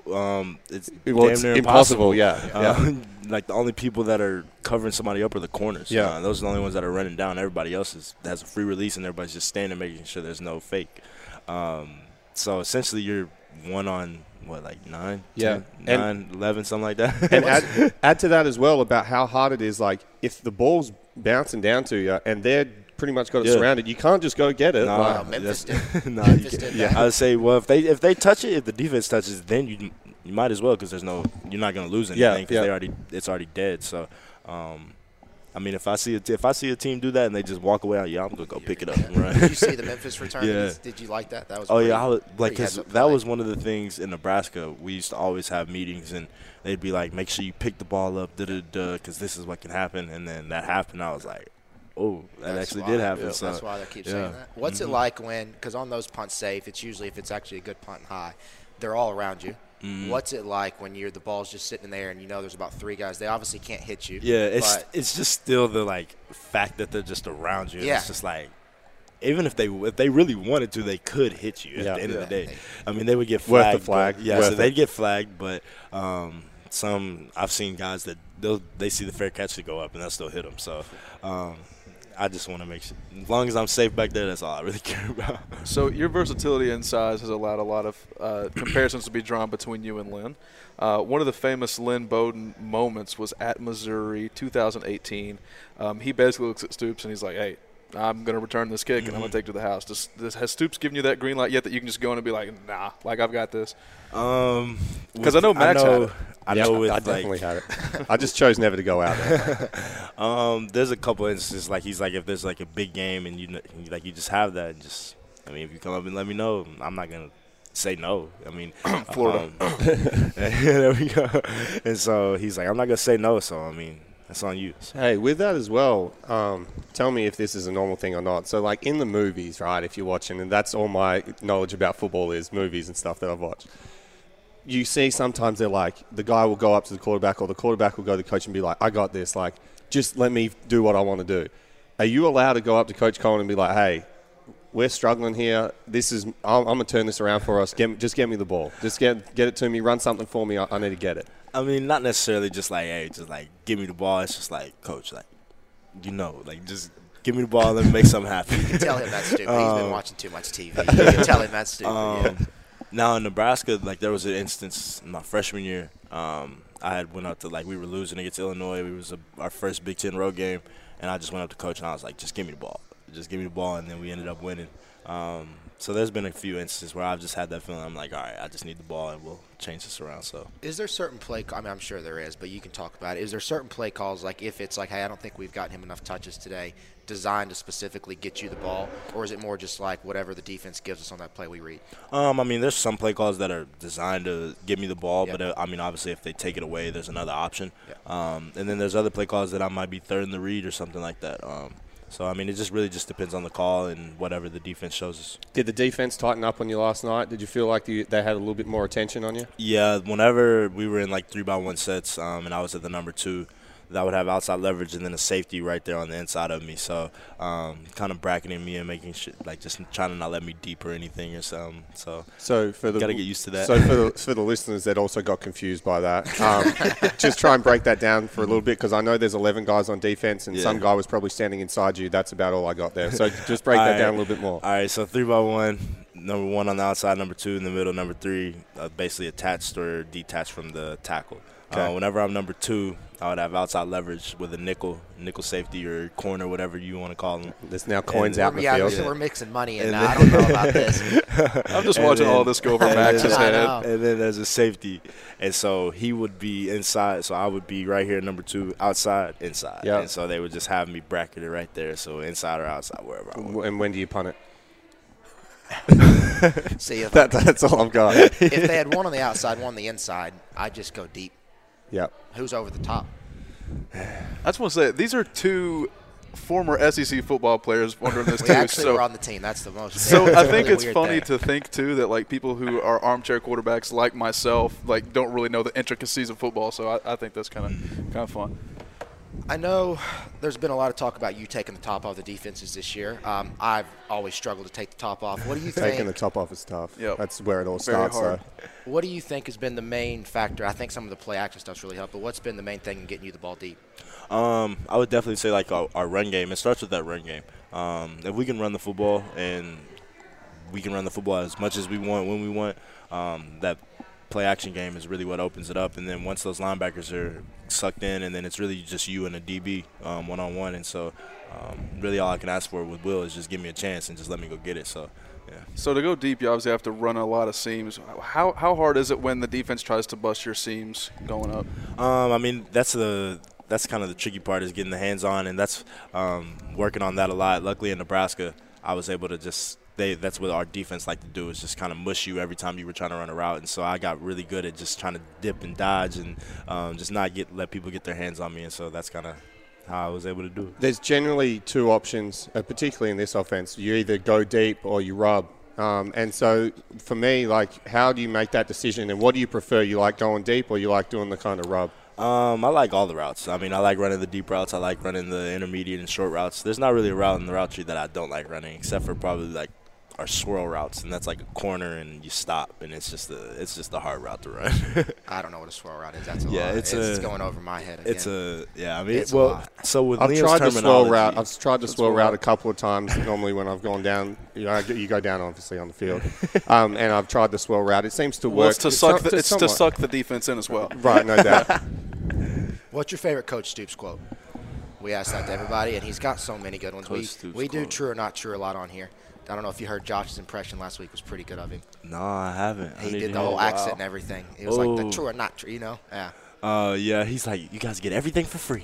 H: It's damn near
E: impossible. Yeah.
H: Like the only people that are covering somebody up are the corners.
E: Yeah.
H: Those are the only ones that are running down. Everybody else has a free release, and everybody's just standing making sure there's no fake. So essentially you're one on, 9, 10, 9, 11, something like that.
E: And add to that as well about how hard it is. Like, if the ball's bouncing down to you and they're pretty much got it surrounded, you can't just go get it.
F: Memphis did.
H: I would say, well, if they touch it, if the defense touches, then you might as well, because you're not going to lose anything because it's already dead. So, I mean, if I see a team do that and they just walk away, I'm gonna go pick it up. Right?
F: Did you see the Memphis return? Did you like that? That was
H: because that was one of the things in Nebraska. We used to always have meetings, and they'd be like, "Make sure you pick the ball up, because this is what can happen." And then that happened. I was like, "Oh, that's actually did happen." So
F: that's why they keep saying that. What's it like because on those punts safe, it's usually if it's actually a good punt and high, they're all around you. What's it like when the ball's just sitting there and there's about 3 guys? They obviously can't hit you.
H: Yeah, it's just still the fact that they're just around you.
F: Yeah.
H: It's just even if they really wanted to, they could hit you at the end of the day. I mean, they would get flagged.
E: Worth the flag.
H: So they'd get flagged, but I've seen guys that they see the fair catch to go up and they'll still hit them. So I just want to make sure, as long as I'm safe back there, that's all I really care about.
G: So your versatility and size has allowed a lot of comparisons to be drawn between you and Lynn. One of the famous Lynn Bowden moments was at Missouri 2018. He basically looks at Stoops and he's like, hey, I'm going to return this kick and I'm going to take it to the house. Has Stoops given you that green light yet that you can just go in and be like, nah, I've got this? Because I know Max had it.
E: I definitely had it. I just chose never to go out there.
H: There's a couple instances he's like, if there's a big game and you just have that, and if you come up and let me know, I'm not gonna say no. I mean,
G: Florida.
H: There we go. And so he's like, I'm not gonna say no. So I mean, that's on you.
E: Hey, with that as well, tell me if this is a normal thing or not. So in the movies, right? If you're watching, and that's all my knowledge about football is movies and stuff that I've watched. You see sometimes they're the guy will go up to the quarterback or the quarterback will go to the coach and be like, I got this. Just let me do what I want to do. Are you allowed to go up to Coach Cohen and be like, hey, we're struggling here. I'm going to turn this around for us. Just get me the ball. Just get it to me. Run something for me. I need to get it.
H: I mean, not necessarily just hey, just give me the ball. It's just Coach, just give me the ball and let me make something happen.
F: You can tell him that's stupid. He's been watching too much TV. You can tell him that's stupid.
H: Now in Nebraska, there was an instance in my freshman year. I had went up to we were losing against Illinois. It was our first Big Ten road game, and I just went up to Coach and I was like, just give me the ball. Just give me the ball, and then we ended up winning. So there's been a few instances where I've just had that feeling. I'm like, all right, I just need the ball, and we'll change this around. So
F: is there certain play – I mean, I'm sure there is, but you can talk about it. Is there certain play calls, if it's hey, I don't think we've gotten him enough touches today, designed to specifically get you the ball, or is it more just whatever the defense gives us on that play we read?
H: I mean, there's some play calls that are designed to give me the ball, but I mean, obviously, if they take it away, there's another option. And then there's other play calls that I might be third in the read or something like that. So, I mean, it just really just depends on the call and whatever the defense shows us.
E: Did the defense tighten up on you last night? Did you feel like they had a little bit more attention on you?
H: Yeah, whenever we were in 3-by-1 sets and I was at the number 2, that would have outside leverage and then a safety right there on the inside of me. So kind of bracketing me and making sure, just trying to not let me deep or anything or something. So got to get used to that.
E: So for the listeners that also got confused by that, just try and break that down for a little bit because I know there's 11 guys on defense and some guy was probably standing inside you. That's about all I got there. So just break that down a little bit more.
H: All right, so 3-by-1. Number 1 on the outside, number 2 in the middle, number 3 basically attached or detached from the tackle. Okay. Whenever I'm number 2, I would have outside leverage with a nickel safety or corner, whatever you want to call them.
E: There's now coins out in the field.
F: Yeah, we're mixing money in now. I don't know about this.
G: I'm just watching all this go over Max's head.
H: And then there's a safety. And so he would be inside, so I would be right here, number 2, outside, inside. Yep. And so they would just have me bracketed right there, so inside or outside, wherever I want.
E: And when do you punt it?
F: See,
E: that's all I've got.
F: If they had one on the outside, one on the inside, I'd just go deep.
E: Yep.
F: Who's over the top?
G: I just want to say, these are 2 former SEC football players wondering this
F: we
G: too.
F: Actually, we're on the team. That's the most.
G: So I think
F: really
G: it's funny to think too that people who are armchair quarterbacks like myself don't really know the intricacies of football. So I think that's kind of fun.
F: I know there's been a lot of talk about you taking the top off the defenses this year. I've always struggled to take the top off. What do you think?
E: Taking the top off is tough.
G: Yep.
E: That's where it all starts.
G: Hard.
F: What do you think has been the main factor? I think some of the play action stuff's really helped, but what's been the main thing in getting you the ball deep?
H: I would definitely say our run game. It starts with that run game. If we can run the football and we can run the football as much as we want when we want, that play action game is really what opens it up. And then once those linebackers are sucked in, and then it's really just you and a DB one-on-one. And so really all I can ask for with Will is just give me a chance and just let me go get it. So, yeah.
G: So to go deep, you obviously have to run a lot of seams. How hard is it when the defense tries to bust your seams going up?
H: I mean, that's kind of the tricky part is getting the hands on, and that's working on that a lot. Luckily in Nebraska, I was able to that's what our defense like to do is just kind of mush you every time you were trying to run a route. And so I got really good at just trying to dip and dodge and just not let people get their hands on me. And so that's kind of how I was able to do it.
E: There's generally 2 options, particularly in this offense. You either go deep or you rub. And so for me, like, how do you make that decision, and what do you prefer? You like going deep, or you like doing the kind of rub?
H: I like all the routes. I mean, I like running the deep routes. I like running the intermediate and short routes. There's not really a route in the route tree that I don't like running, except for probably like our swirl routes, and that's like a corner and you stop, and it's just a hard route to run.
F: I don't know what a swirl route is. That's a lot. It's going over my head again.
H: I mean,
F: it's a lot.
H: So with
E: I've
H: Liam's
E: tried the swirl route.
H: terminology-
E: I've tried the swirl route a couple of times. Normally, when I've gone down, you go down obviously on the field, and I've tried the swirl route. It seems to work.
G: Well, it's to suck the defense in as well.
E: Right, no doubt.
F: What's your favorite Coach Stoops quote? We asked that to everybody, and he's got so many good ones. We do true or not true a lot on here. I don't know if you heard Josh's impression last week. Was pretty good of him.
H: No, I haven't.
F: He did the whole accent and everything. It was like the true or not true, Yeah.
H: Yeah, he's like, you guys get everything for free.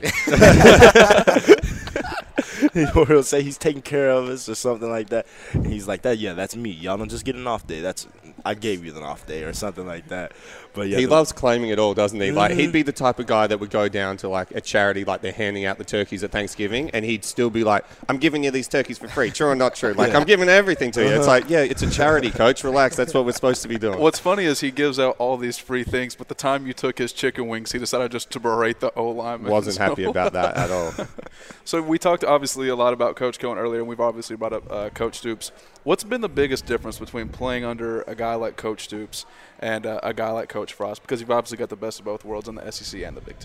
H: Or he'll say he's taking care of us or something like that. And he's like, that's me. Y'all don't just get an off day. I gave you an off day or something like that. But yeah,
E: he loves claiming it all, doesn't he? Like, he'd be the type of guy that would go down to like a charity, like they're handing out the turkeys at Thanksgiving, and he'd still be like, "I'm giving you these turkeys for free, true or not true? Like, I'm giving everything to you." It's like, yeah, it's a charity, coach. Relax. That's what we're supposed to be doing.
G: What's funny is he gives out all these free things, but the time you took his chicken wings, he decided just to berate the O-lineman.
E: Wasn't happy about that at all.
G: So we talked obviously a lot about Coach Cohen earlier, and we've obviously brought up Coach Stoops. What's been the biggest difference between playing under a guy like Coach Stoops and a guy like Coach Frost? Because you've obviously got the best of both worlds in the SEC and the Big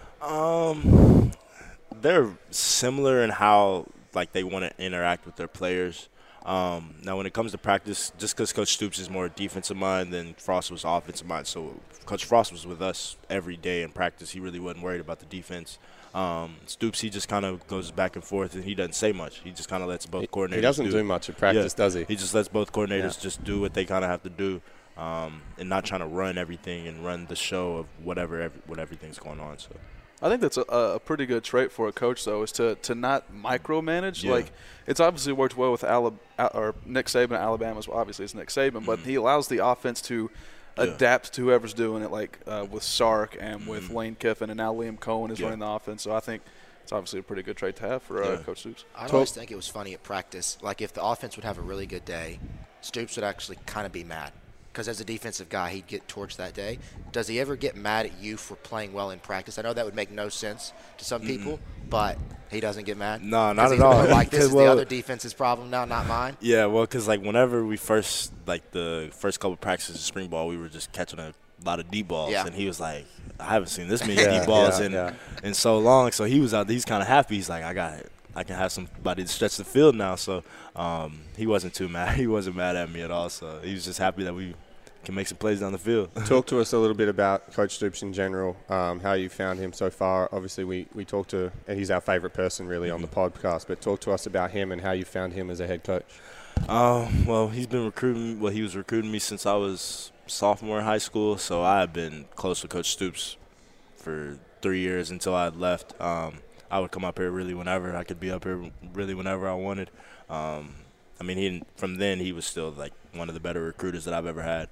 G: Ten.
H: They're similar in how like they want to interact with their players. Now, when it comes to practice, just because Coach Stoops is more defensive mind than Frost was offensive mind, so Coach Frost was with us every day in practice. He really wasn't worried about the defense. Stoops, he just kind of goes back and forth, and he doesn't say much. He just kind of lets both coordinators
E: He doesn't do much at practice, does he?
H: He just lets both coordinators just do what they kind of have to do, and not trying to run everything and run the show of what everything's going on. So
G: I think that's a pretty good trait for a coach, though, is to not micromanage.
H: Yeah.
G: Like, it's obviously worked well with Nick Saban at Alabama as well. Obviously, it's Nick Saban, but he allows the offense to adapt to whoever's doing it, like with Sark and with Lane Kiffin, and now Liam Cohen is running the offense. So I think it's obviously a pretty good trait to have for Coach Stoops.
F: I always think it was funny at practice. Like, if the offense would have a really good day, Stoops would actually kind of be mad. Because as a defensive guy, he'd get torched that day. Does he ever get mad at you for playing well in practice? I know that would make no sense to some people, but he doesn't get mad?
H: No, not at all.
F: Like, this is the other defense's problem now, not mine?
H: Yeah, well, because, like, whenever we first, like, the first couple of practices of spring ball, we were just catching a lot of deep balls. Yeah. And he was like, I haven't seen this many deep balls in so long. So he was out there. He's kind of happy. He's like, I can have somebody to stretch the field now. So he wasn't too mad. He wasn't mad at me at all. So he was just happy that we can make some plays down the field.
E: Talk to us a little bit about Coach Stoops in general, how you found him so far. Obviously, we talked to, and he's our favorite person really on the podcast, but talk to us about him and how you found him as a head coach.
H: Well, he was recruiting me since I was sophomore in high school, so I had been close with Coach Stoops for 3 years until I had left. I would come up here really whenever. I could be up here really whenever I wanted. I mean, from then he was still like one of the better recruiters that I've ever had.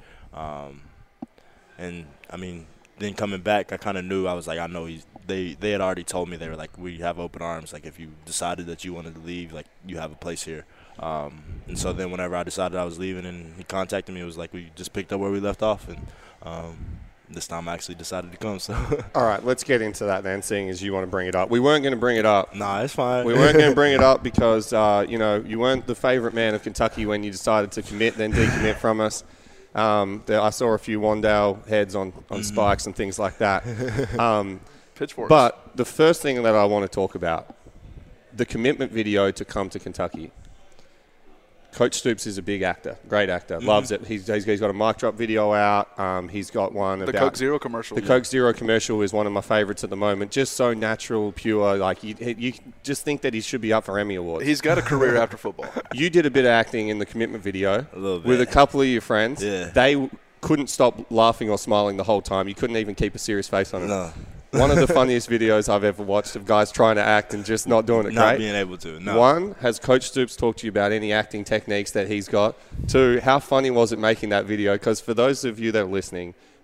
H: And I mean, then coming back, I kind of knew. I was like, I know they had already told me, they were like, we have open arms. Like, if you decided that you wanted to leave, like, you have a place here. And so then whenever I decided I was leaving and he contacted me, it was like we just picked up where we left off, and this time I actually decided to come. So
E: all right, let's get into that then, seeing as you want to bring it up. We weren't going to bring it up.
H: Nah, it's fine.
E: We weren't going to bring it up because, you weren't the favorite man of Kentucky when you decided to commit, then decommit from us. I saw a few Wandale heads on spikes and things like that.
G: Pitchforks.
E: But the first thing that I want to talk about, the commitment video to come to Kentucky. Coach Stoops is a big actor, great actor, loves it. He's got a mic drop video out. He's got one about
G: the Coke Zero commercial.
E: The Coke Zero commercial is one of my favorites at the moment. Just so natural, pure. Like you just think that he should be up for Emmy Awards.
G: He's got a career after football.
E: You did a bit of acting in the commitment video
H: a little bit.
E: With a couple of your friends.
H: Yeah.
E: They couldn't stop laughing or smiling the whole time. You couldn't even keep a serious face on it.
H: No.
E: One of the funniest videos I've ever watched of guys trying to act and just not doing it
H: not
E: great.
H: Being able to. No.
E: One, has Coach Stoops talked to you about any acting techniques that he's got? Two, how funny was it making that video? Because for those of you that are listening,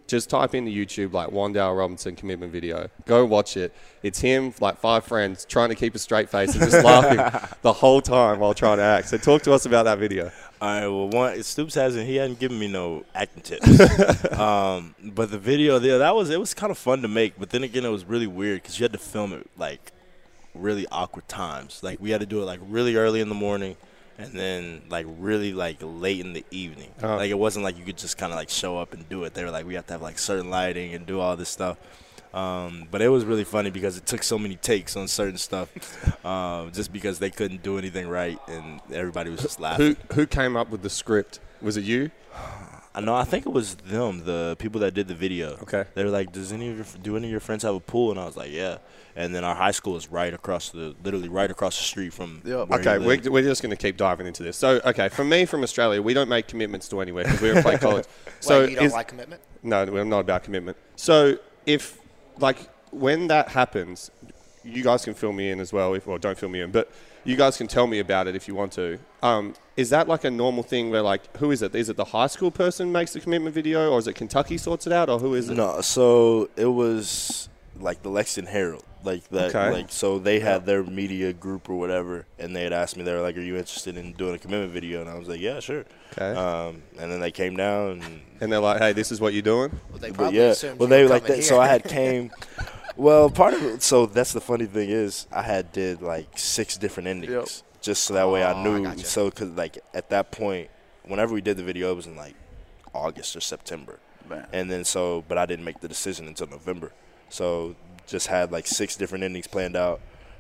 E: just type into YouTube like Wan'Dale Robinson commitment video. Go watch it. It's him, like 5 friends, trying to keep a straight face and just laughing the whole time while trying to act. So talk to us about that video.
H: All right, well, Stoops hadn't given me no acting tips. But the video there, it was kind of fun to make. But then again, it was really weird because you had to film it like really awkward times. Like we had to do it like really early in the morning, and then like really like late in the evening. Like it wasn't like you could just kind of like show up and do it. They were like, we have to have like certain lighting and do all this stuff. But it was really funny because it took so many takes on certain stuff, just because they couldn't do anything right and everybody was just laughing.
E: Who came up with the script? Was it you?
H: I think it was them, the people that did the video.
E: Okay.
H: They were like, do any of your friends have a pool? And I was like, yeah. And then our high school is literally right across the street from where
E: Okay,
H: he lived.
E: we're just going to keep diving into this. So, okay, for me from Australia, we don't make commitments to anywhere because we don't play college. So
F: Wait, you don't like commitment?
E: No, I'm not about commitment. So if, like, when that happens, you guys can fill me in as well. Well, don't fill me in, but you guys can tell me about it if you want to. Is that like a normal thing where, like, who is it? Is it the high school person makes the commitment video, or is it Kentucky sorts it out, or who is it?
H: No, so it was like the Lexington Herald. Like that,
E: Okay.
H: like so they had their media group or whatever, and they had asked me, they were like, "Are you interested in doing a commitment video?" And I was like, "Yeah, sure."
E: Okay.
H: And then they came down,
E: And they're like, hey, this is what you're doing?
F: Well, they
H: but
F: probably
H: yeah,
F: assumed
H: well
F: you were
H: they like
F: coming
H: that.
F: here.
H: So I had came. Well, part of it. So that's the funny thing is, I did like 6 different endings, just so that way I knew.
F: gotcha.
H: So because like at that point, whenever we did the video, it was in like August or September, and then but I didn't make the decision until November. So just had like 6 different endings planned out,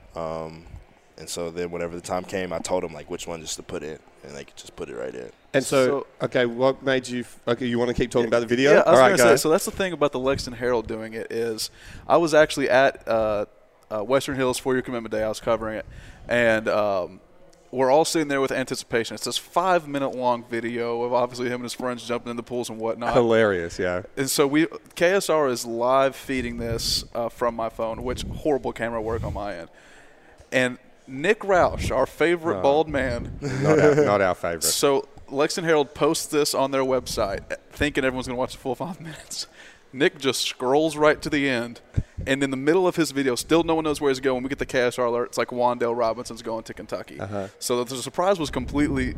H: and so then whenever the time came, I told them like which one just to put in, and they could just put it right in.
E: And so okay, what made you? Okay, you want to keep talking about the video?
G: Yeah, I was
E: All
G: going to
E: right,
G: say, so that's the thing about the Lexington Herald doing it is I was actually at Western Hills for your commitment day. I was covering it, and we're all sitting there with anticipation. It's this 5-minute-long video of obviously him and his friends jumping in the pools and whatnot.
E: Hilarious, yeah.
G: And so KSR is live feeding this from my phone, which horrible camera work on my end. And Nick Roush, our favorite bald man.
E: Not our favorite.
G: So Lexington Herald posts this on their website, thinking everyone's going to watch the full 5 minutes. Nick just scrolls right to the end, and in the middle of his video, still no one knows where he's going. We get the KSR alert. It's like Wan'Dale Robinson's going to Kentucky. So the surprise was completely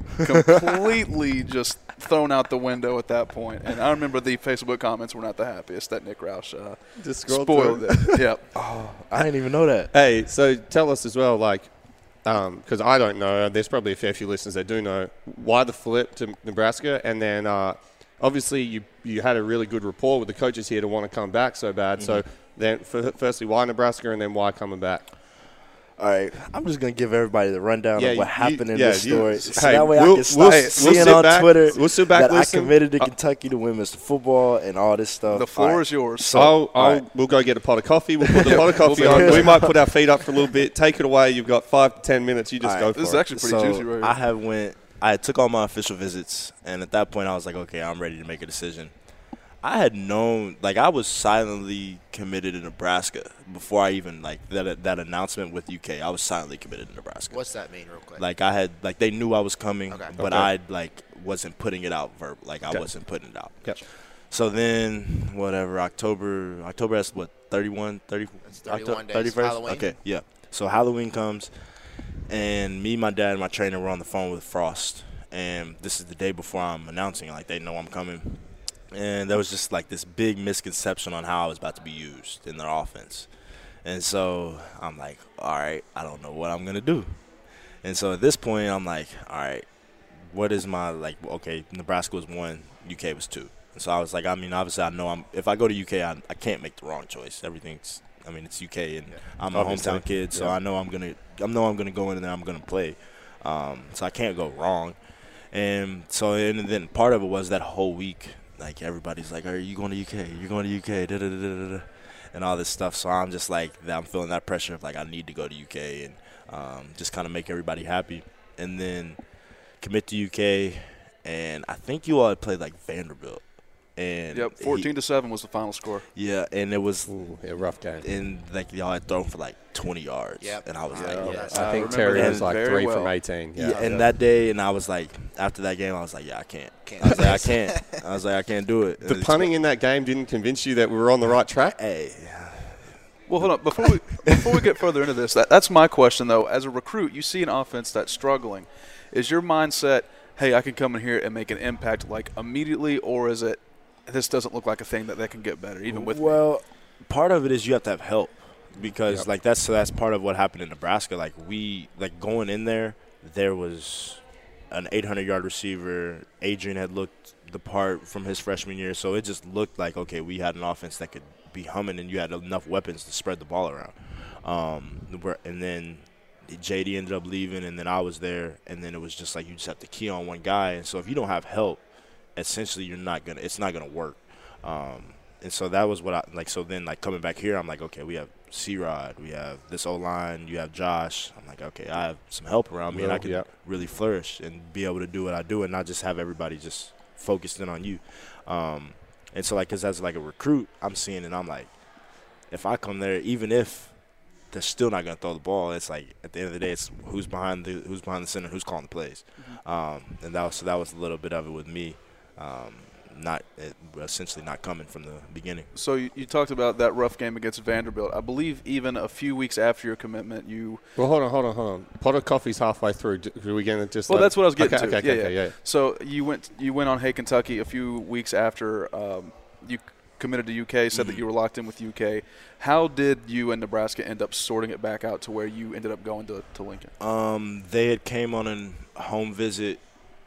G: just thrown out the window at that point. And I remember the Facebook comments were not the happiest that Nick Roush
E: Just scrolled
G: spoiled
E: through
G: it. Yep.
H: I didn't even know that.
E: Hey, so tell us as well, like, because I don't know, there's probably a fair few listeners that do know, why the flip to Nebraska, and then obviously you had a really good rapport with the coaches here to want to come back so bad. So then, firstly, why Nebraska, and then why coming back?
H: All right, I'm just gonna give everybody the rundown of what happened in this story, so
E: hey,
H: that way
E: we'll-
H: I can start
E: we'll
H: seeing
E: sit
H: on
E: back-
H: Twitter
E: we'll sit back,
H: that
E: listen.
H: I committed to Kentucky to win Mr. Football and all this stuff.
G: The floor
H: All right.
G: is yours.
H: So
E: We'll go get a pot of coffee. We'll put the pot of coffee on. We might put our feet up for a little bit. Take it away. You've got 5 to 10 minutes. You just go for
G: This is
E: it.
G: actually pretty juicy right here.
H: I took all my official visits, and at that point I was like, okay, I'm ready to make a decision. I had known, like, I was silently committed to Nebraska before I even, like, that announcement with UK. I was silently committed to Nebraska.
F: What's that mean, real quick?
H: Like, they knew I was coming, but
E: Okay.
H: I, like, wasn't putting it out verbal. Like, I wasn't putting it out.
E: Yep.
H: So then, whatever, October has, 31, 30?
F: It's 31 days,
H: 31st?
F: Halloween.
H: Okay, yeah. So Halloween comes, and me, my dad, and my trainer were on the phone with Frost. And this is the day before I'm announcing. Like, they know I'm coming. And there was just, like, this big misconception on how I was about to be used in their offense. And so I'm like, all right, I don't know what I'm going to do. And so at this point, I'm like, all right, what is my, like, okay, Nebraska was 1, UK was 2. And so I was like, I mean, obviously I know if I go to UK, I can't make the wrong choice. Everything's, I mean, it's UK, and I'm a hometown kid, so I know I'm gonna go in there, I'm gonna play. So I can't go wrong. And so, and then part of it was that whole week, like, everybody's like, are you going to UK? You're going to UK, da-da-da-da-da, and all this stuff. So I'm just like, I'm feeling that pressure of, like, I need to go to UK and just kind of make everybody happy. And then commit to UK, and I think you all had played, like, Vanderbilt And
B: 14-7 was the final score.
H: Yeah, and it was
E: a rough game.
H: And like y'all had thrown for like 20 yards.
F: Yep.
H: And I was
E: I think Terry was like 3 from 18.
H: Yeah. And that day, and I was like, after that game, I was like, I can't. I was like, I can't. I was like, I can't do it.
E: The punting in that game didn't convince you that we were on the right track?
H: Hey.
B: Well, hold on. Before we get further into this, that's my question, though. As a recruit, you see an offense that's struggling. Is your mindset, hey, I can come in here and make an impact like immediately, or is it this doesn't look like a thing that can get better, even with
H: me? Part of it is you have to have help because that's part of what happened in Nebraska. Like going in there was an 800-yard receiver. Adrian had looked the part from his freshman year, so it just looked like, okay, we had an offense that could be humming and you had enough weapons to spread the ball around. And then JD ended up leaving, and then I was there, and then it was just like you just have to key on one guy. And so if you don't have help, essentially it's not gonna work. And so that was what I like. So then coming back here, I'm like, okay, we have C-Rod, we have this O-line, you have Josh. I'm like, okay, I have some help around me, and I can really flourish and be able to do what I do and not just have everybody just focused in on you. And so because as a recruit, I'm seeing it, and I'm like, if I come there, even if they're still not going to throw the ball, it's like at the end of the day, it's who's behind the center, who's calling the plays. And that was a little bit of it with me. Essentially not coming from the beginning.
B: So you talked about that rough game against Vanderbilt. I believe even a few weeks after your commitment, you –
E: Well, hold on. Pot of coffee's halfway through. Are we going to just –
B: Well, that's what I was getting to.
E: Okay.
B: So you went on Hey Kentucky a few weeks after you committed to UK, said that you were locked in with UK. How did you and Nebraska end up sorting it back out to where you ended up going to Lincoln?
H: They had came on a home visit.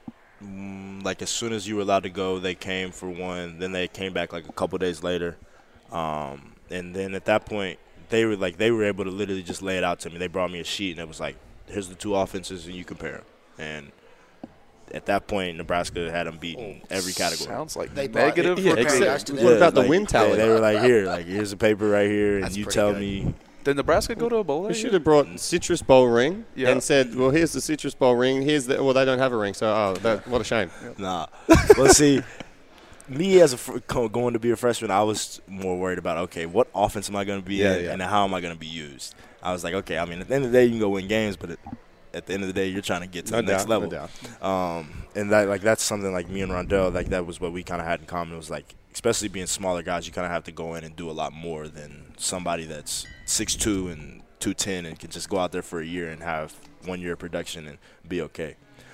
H: As soon as you were allowed to go, they came for one. Then they came back a couple days later, and then at that point, they were able to literally just lay it out to me. They brought me a sheet, and it was like, "Here's the two offenses, and you compare them." And at that point, Nebraska had them beaten every category.
B: Sounds like
F: they
B: negative.
E: What about the win tally?
H: They were like, here's a paper right here, and you tell me.
B: Did Nebraska go to a bowl?
E: We should have brought Citrus Bowl ring and said, well, here's the Citrus Bowl ring. They don't have a ring, so what a shame.
H: Nah. Well, see, me as going to be a freshman, I was more worried about, okay, what offense am I going to be in and how am I going to be used? I was like, okay, I mean, at the end of the day, you can go win games, but at the end of the day, you're trying to get to the next level.
E: No doubt.
H: And that's something me and Rondell, that was what we kind of had in common. It was especially being smaller guys, you kind of have to go in and do a lot more than somebody that's 6'2" and 210 and can just go out there for a year and have 1 year of production and be okay.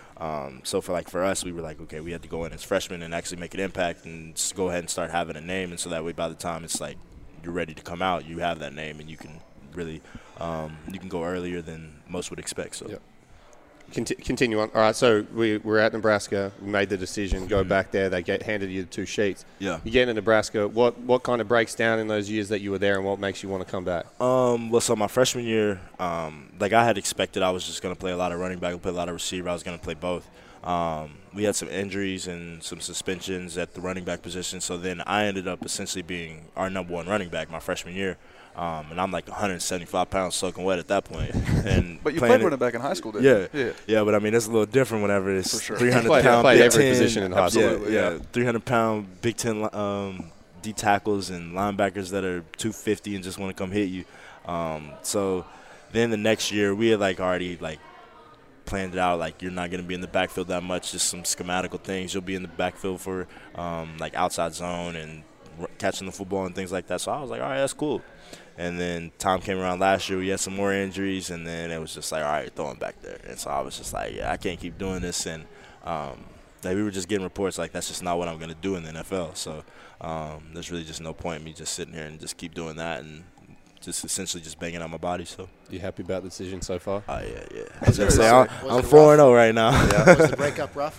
H: So for us, we were like, okay, we had to go in as freshmen and actually make an impact and just go ahead and start having a name. And so that way, by the time it's you're ready to come out, you have that name and you can really you can go earlier than most would expect. So.
E: Yep. Continue on. All right, so we're at Nebraska. We made the decision, go back there. They handed you the 2 sheets.
H: Yeah.
E: You get into Nebraska. What kind of breaks down in those years that you were there, and what makes you want to come back?
H: So my freshman year, I had expected I was just going to play a lot of running back, play a lot of receiver. I was going to play both. We had some injuries and some suspensions at the running back position, so then I ended up essentially being our number 1 running back my freshman year. And I'm 175 pounds soaking wet at that point. And
B: but you played running back in high school, didn't you?
H: Yeah, but I mean, it's a little different whenever it's 300-pound
E: Big
H: Big
E: every
H: Ten.
E: position in high school.
H: Yeah, 300-pound Big Ten D tackles and linebackers that are 250 and just want to come hit you. So then the next year, we had already planned it out. You're not going to be in the backfield that much, just some schematical things. You'll be in the backfield for outside zone and catching the football and things like that. So I was like, all right, that's cool. And then time came around last year. We had some more injuries, and then it was just all right, throwing back there. And so I was just I can't keep doing this. And we were just getting reports that's just not what I'm going to do in the NFL. So there's really just no point in me just sitting here and just keep doing that and just essentially just banging out my body. So
E: you happy about the decision so far?
H: Oh, yeah. I was going to say, I'm 4-0 right now.
F: Yeah. Was the breakup rough?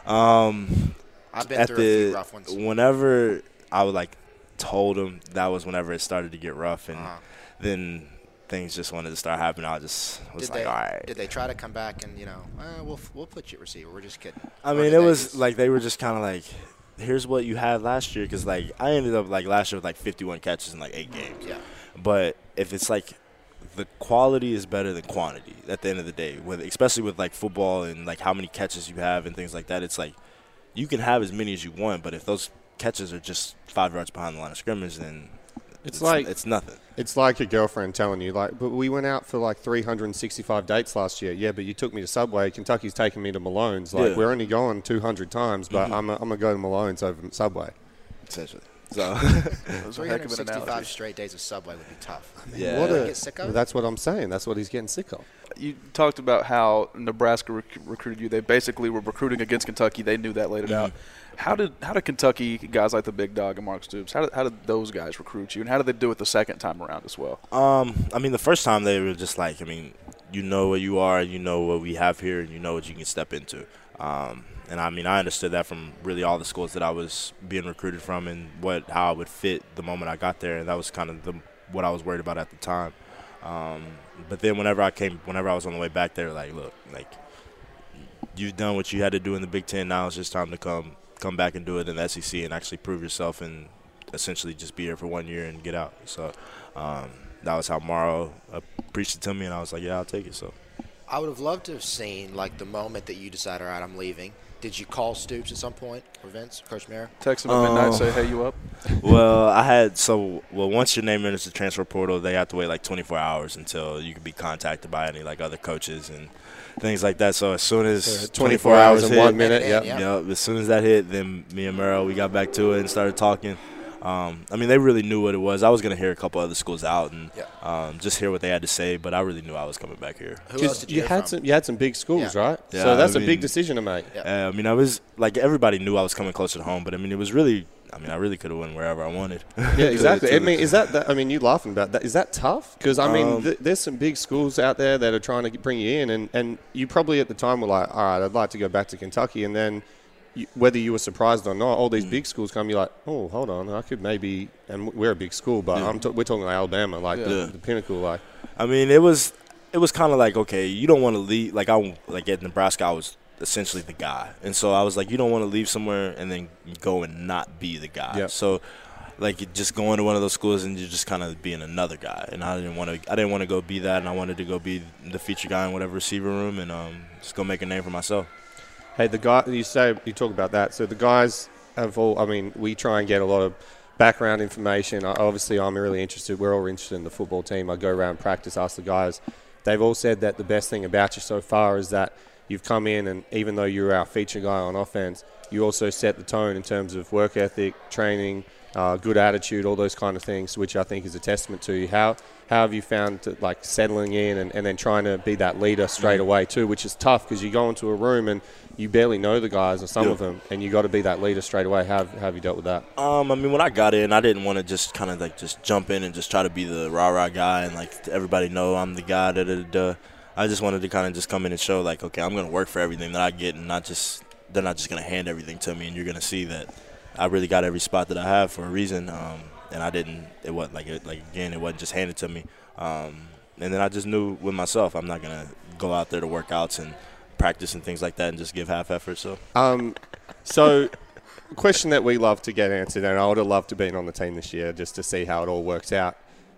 F: I've been through a few rough ones.
H: Whenever I would told him, that was whenever it started to get rough, and then things just wanted to start happening. I just was all right.
F: Did they try to come back and we'll put you at receiver? We're just kidding.
H: I mean, it was they were just kind of here's what you had last year, because I ended up last year with 51 catches in 8 games.
F: Yeah.
H: But if it's the quality is better than quantity at the end of the day, especially with football and how many catches you have and things like that. It's you can have as many as you want, but if those catches are just 5 yards behind the line of scrimmage, then it's nothing.
E: It's like a girlfriend telling you, like, but we went out for like 365 dates last year. Yeah, but you took me to Subway. Kentucky's taking me to Malone's. Like, we're only going 200 times, but I'm going to go to Malone's over Subway.
H: Essentially. So
F: 365 straight days of Subway would be tough.
H: Yeah.
F: Get sick of?
E: Well, that's what I'm saying. That's what he's getting sick of.
G: You talked about how Nebraska recruited you. They basically were recruiting against Kentucky. They knew that laid it out. How did Kentucky guys like the Big Dog and Mark Stoops, how did those guys recruit you, and how did they do it the second time around as well?
H: I mean, the first time they were just like, I mean, you know what you are, you know what we have here, and you know what you can step into. And I mean, I understood that from really all the schools that I was being recruited from, and how I would fit the moment I got there, and that was kind of what I was worried about at the time. But then whenever I was on the way back there, like, look, like, you've done what you had to do in the Big Ten. Now it's just time to come back and do it in the SEC and actually prove yourself and essentially just be here for 1 year and get out. So that was how Morrow preached it to me, and I was like, yeah, I'll take it. So
F: I would have loved to have seen, like, the moment that you decided, all right, I'm leaving. Did you call Stoops at some point, or Vince, Coach Mara?
G: Text him at midnight, say, hey, you up?
H: Well, once your name enters the transfer portal, they have to wait like 24 hours until you can be contacted by any like other coaches and things like that. So as soon as
E: 24 hours and
H: hit,
E: 1 minute,
H: as soon as that hit, then me and Merrill, we got back to it and started talking. I mean, they really knew what it was. I was going to hear a couple other schools out and just hear what they had to say, but I really knew I was coming back here.
F: Who else did you
E: had some big schools, right?
H: Yeah,
E: so that's a big decision to make.
H: I mean, I was like, everybody knew I was coming closer to home, but I mean, it was really, I mean, I really could have went wherever I wanted.
E: Yeah, exactly. I mean, I mean, you laughing about that. Is that tough? Because, I mean, there's some big schools out there that are trying to bring you in, and you probably at the time were like, all right, I'd like to go back to Kentucky, and then whether you were surprised or not, all these big schools come, you're like, oh, hold on, I could maybe, and we're a big school, but we're talking like Alabama, like the pinnacle. Like,
H: I mean, it was kind of like, okay, you don't want to leave. Like at Nebraska, I was essentially the guy, and so I was like, you don't want to leave somewhere and then go and not be the guy. Yep. So, like, just going to one of those schools and you're just kind of being another guy, and I didn't want to go be that, and I wanted to go be the feature guy in whatever receiver room and just go make a name for myself.
E: Hey, the guy you talk about that. So the guys have all. I mean, we try and get a lot of background information. Obviously, I'm really interested. We're all interested in the football team. I go around practice, ask the guys. They've all said that the best thing about you so far is that you've come in, and even though you're our feature guy on offense, you also set the tone in terms of work ethic, training, good attitude, all those kind of things, which I think is a testament to you. How have you found like settling in and then trying to be that leader straight away too, which is tough because you go into a room and you barely know the guys or some of them, and you got to be that leader straight away. How have you dealt with that?
H: I mean, when I got in, I didn't want to just kind of like just jump in and just try to be the rah-rah guy and like everybody know I'm the guy. I just wanted to kind of just come in and show like, okay, I'm going to work for everything that I get, and they're not just going to hand everything to me, and you're going to see that I really got every spot that I have for a reason. And I didn't. It wasn't it wasn't just handed to me. And then I just knew with myself, I'm not going to go out there to workouts and practice and things like that and just give half effort. So
E: a question that we love to get answered, and I would have loved to be on the team this year just to see how it all works out.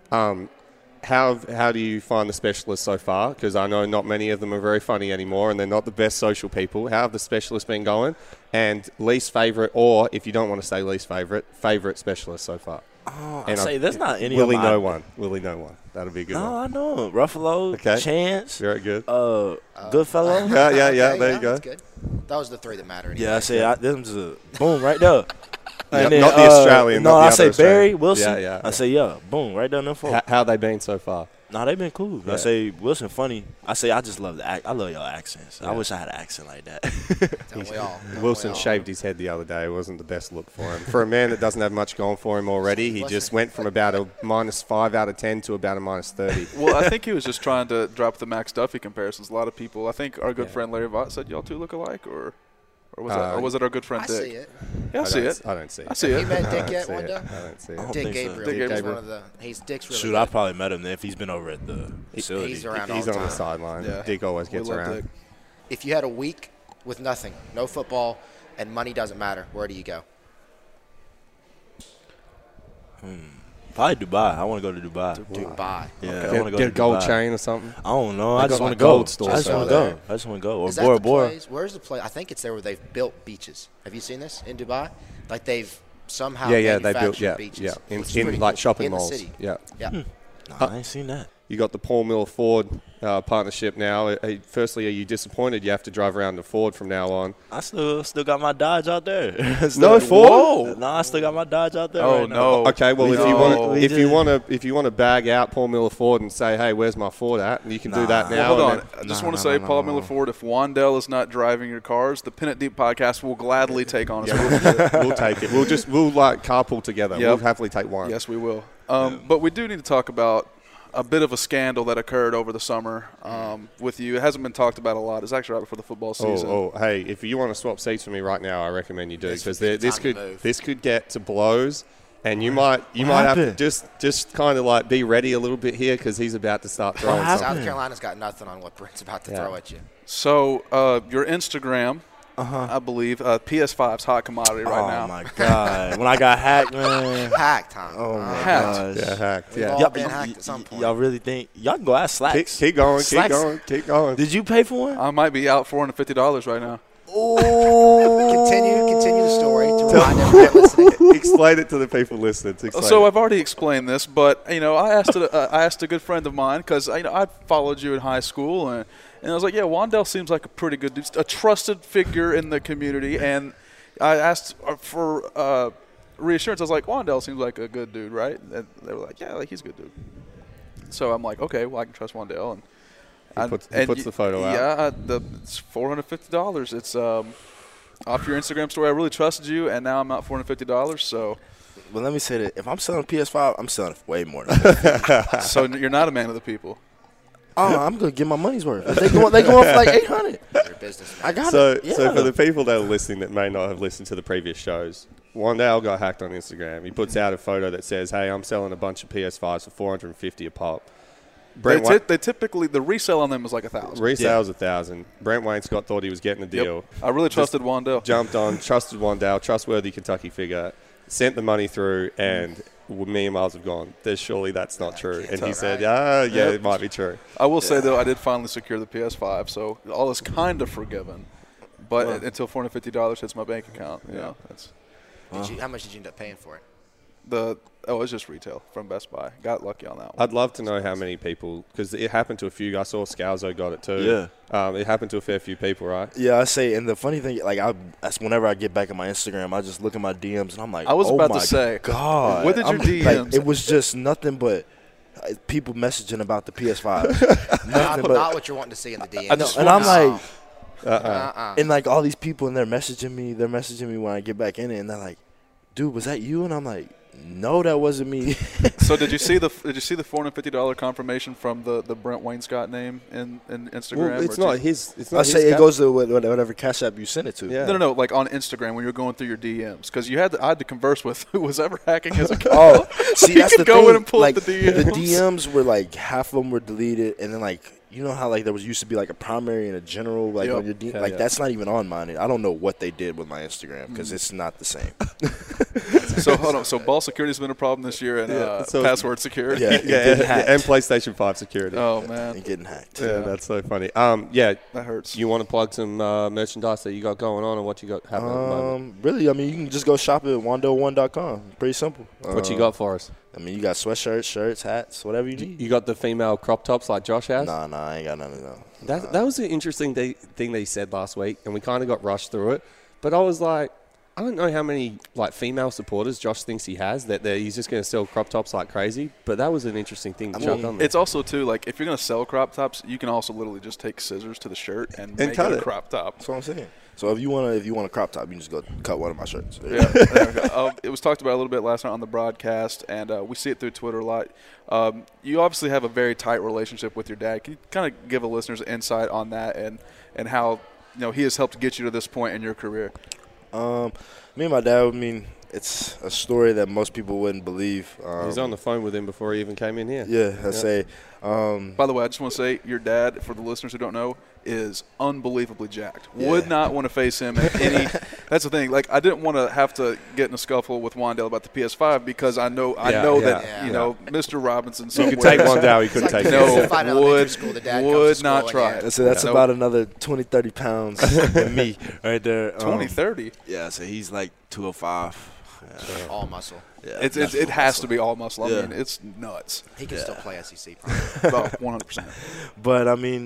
E: How do you find the specialists so far? Because I know not many of them are very funny anymore, and they're not the best social people. How have the specialists been going? And least favourite, or if you don't want to say least favourite specialist so far?
H: I'd say there's not any.
E: Willie know one. That'll be a good one.
H: No, I know Ruffalo, Chance.
E: Very good.
H: Goodfellow.
E: Yeah. There you go.
F: That's good. That was the three that mattered.
H: Yeah, I say them boom right there.
E: And then, not the Australian.
H: No,
E: I
H: say Barry Wilson.
E: Yeah.
H: I say boom right down there for.
E: How they been so far?
H: No, they've been cool. Yeah. I say Wilson funny. I say I just love I love y'all accents. Yeah. I wish I had an accent like that.
E: Wilson shaved his head the other day. It wasn't the best look for him. For a man that doesn't have much going for him already, he just went from about a -5 out of 10 to about a -30.
G: Well, I think he was just trying to drop the Max Duffy comparisons. A lot of people, I think our good friend Larry Vaught said y'all two look alike, or was it our good friend Dick?
F: I see it.
G: Yeah, I see it.
E: I don't see it.
G: I see it.
F: You met Dick yet one day?
E: I don't see it.
F: Dick Gabriel.
G: Dick Gabriel.
F: He's one of the. Dick's really.
H: Shoot,
F: good.
H: I probably met him if he's been over at the facility.
F: He's around all
E: He's
F: the
E: on
F: time.
E: the sideline.
G: Yeah.
E: Dick always gets around.
G: Dick.
F: If you had a week with nothing, no football, and money doesn't matter, where do you go?
H: Probably Dubai. I want to go to Dubai.
F: Dubai.
H: Yeah,
F: Okay.
H: I want to go
E: Get
H: to
E: a gold
H: Dubai.
E: chain or something.
H: I don't know. I
E: They
H: just
E: got
H: want
E: like
H: to go.
E: gold stores
H: I just want to
E: over
H: go. I just want to go. Or
F: Is that
H: Bora
F: the
H: Bora.
F: place? Where's the place? I think it's there where they've built beaches. Have you seen this in Dubai? Like they've somehow
E: they
F: manufactured
E: built
F: beaches.
E: in
F: which is pretty
E: like
F: cool.
E: shopping
F: in
E: malls.
F: the city.
E: Yeah.
F: Yeah.
H: No, I ain't seen that.
E: You got the Paul Miller Ford partnership now. Firstly, are you disappointed you have to drive around to Ford from now on?
H: I still got my Dodge out there.
E: No Ford?
H: No, I still got my Dodge out there.
G: Oh,
H: right now.
G: no.
E: Okay, well,
G: No.
E: if you want to bag out Paul Miller Ford and say, hey, where's my Ford at? And you can do that now.
G: Hold on.
E: and
G: I just want to say, Paul Miller Ford, if Wandell is not driving your cars, the Pin It Deep podcast will gladly take on us.
E: we'll take it. We'll like carpool together.
G: Yep.
E: We'll happily take one.
G: Yes, we will. But we do need to talk about a bit of a scandal that occurred over the summer with you. It hasn't been talked about a lot. It's actually right before the football season.
E: Hey, if you want to swap seats with me right now, I recommend you do, because
F: would be the time to move.
E: this could get to blows, and you might have to just kind of like be ready a little bit here, because he's about to start throwing something.
F: South Carolina's got nothing on what Brent's about to throw at you.
G: So your Instagram, I believe, PS5's hot commodity right now.
H: Oh, my God. When I got hacked, man.
F: Hacked, huh?
H: Oh, my
G: Hacked.
H: gosh.
E: Yeah, hacked.
F: We've
E: Yeah.
F: all been hacked at some point.
H: Y'all really think? Y'all can go ask Slacks.
E: Keep going.
H: Slacks.
E: Keep going.
H: Did you pay for one?
G: I might be out $450 right now.
F: Continue the story to remind everyone listening.
E: Explain it to the people listening.
G: So I've already explained this, but I asked a good friend of mine, because I followed you in high school, and I was like, yeah, Wandell seems like a pretty good dude, a trusted figure in the community, and I asked for reassurance. I was like, Wandell seems like a good dude, right? And they were like, yeah, like he's a good dude. So I'm like, okay, well, I can trust Wandell, and
E: he puts the photo out.
G: Yeah, it's $450. It's off your Instagram story. I really trusted you, and now I'm out $450. So,
H: Well, let me say that if I'm selling PS5, I'm selling it for way more than that.
G: so you're not a man of the people.
H: Oh, I'm going to get my money's worth. If they go for like $800.
F: Your business.
H: I got
E: So
H: it. Yeah.
E: for the people that are listening that may not have listened to the previous shows, Wandell got hacked on Instagram. He puts out a photo that says, hey, I'm selling a bunch of PS5s for $450 a pop.
G: They typically, the resale on them is like $1,000.
E: Resale's $1,000. Brent Wainscott thought he was getting a deal.
G: Yep. I really trusted Wandell.
E: Jumped on, trusted Wandell, trustworthy Kentucky figure, sent the money through, and me and Miles have gone, surely that's not true. And he said, it might be true.
G: I will say, though, I did finally secure the PS5, so all is kind of forgiven. But until $450 hits my bank account, that's
F: How much did you end up paying for it?
G: it's just retail from Best Buy. Got lucky on that one.
E: I'd love to know how many people, because it happened to a few. I saw Scalzo got it too.
H: Yeah.
E: It happened to a fair few people, right?
H: Yeah, I say, and the funny thing, that's whenever I get back at my Instagram, I just look at my DMs, and I'm like,
G: I was
H: oh
G: about
H: my
G: to say,
H: God.
G: what did your DMs?
H: Like, it was just nothing but people messaging about the PS5.
F: Not what you're wanting to see in the DMs.
H: And I'm like, and like all these people in there messaging me. They're messaging me when I get back in it, and they're like, "Dude, was that you?" And I'm like, "No, that wasn't me."
G: So did you see the $450 confirmation from the Brent Wainscott name in Instagram?
E: Well, it's not his. It's not
H: I say
E: his
H: it goes to whatever Cash App you send it to.
E: Yeah.
G: No, like on Instagram when you're going through your DMs, because I had to converse with who was ever hacking his account.
H: Oh, see, that's the
G: go
H: thing.
G: in and pull
H: like,
G: up the DMs.
H: The DMs were like half of them were deleted, and then like you know how like there used to be like a primary and a general like on your DM. That's not even on mine. I don't know what they did with my Instagram because it's not the same.
G: So hold on. So ball security's been a problem this year, and password security.
E: And PlayStation 5 security.
G: Oh man,
H: and getting hacked.
E: Yeah, that's so funny. That
G: hurts.
E: You want to plug some merchandise that you got going on, and what you got happening at the moment?
H: Really, I mean, you can just go shop at wandell1.com. Pretty simple.
E: What you got for us?
H: I mean, you got sweatshirts, shirts, hats, whatever you need.
E: You got the female crop tops like Josh has?
H: Nah, I ain't got none of that.
E: That was an interesting thing that he said last week, and we kind of got rushed through it. But I was like, I don't know how many like female supporters Josh thinks he has, that he's just going to sell crop tops like crazy. But that was an interesting thing to chuck on there.
G: It's also, too, like if you're going to sell crop tops, you can also literally just take scissors to the shirt and make
E: cut
G: it a
E: it.
G: crop top.
H: That's what I'm saying. So if you want a crop top, you can just go cut one of my shirts.
G: Yeah, there we go. It was talked about a little bit last night on the broadcast, and we see it through Twitter a lot. You obviously have a very tight relationship with your dad. Can you kind of give the listeners insight on that and how he has helped get you to this point in your career?
H: Me and my dad, I mean, it's a story that most people wouldn't believe.
E: He's on the phone with him before he even came in here.
H: Yeah, I say.
G: By the way, I just want to say your dad, for the listeners who don't know, is unbelievably jacked.
H: Yeah.
G: Would not want to face him at any. That's the thing. Like, I didn't want to have to get in a scuffle with Wandell about the PS5 because I know that Mr. Robinson.
E: You could take Wandell, you couldn't take him.
G: No, would not try it.
H: So that's about another 20, 30 pounds than me right there.
G: 20, 30?
H: Yeah, so he's like 205.
F: All muscle.
G: Yeah, it has to be all muscle.
H: Yeah.
G: I mean, it's nuts.
F: He can still play SEC. Probably.
G: About 100%.
H: But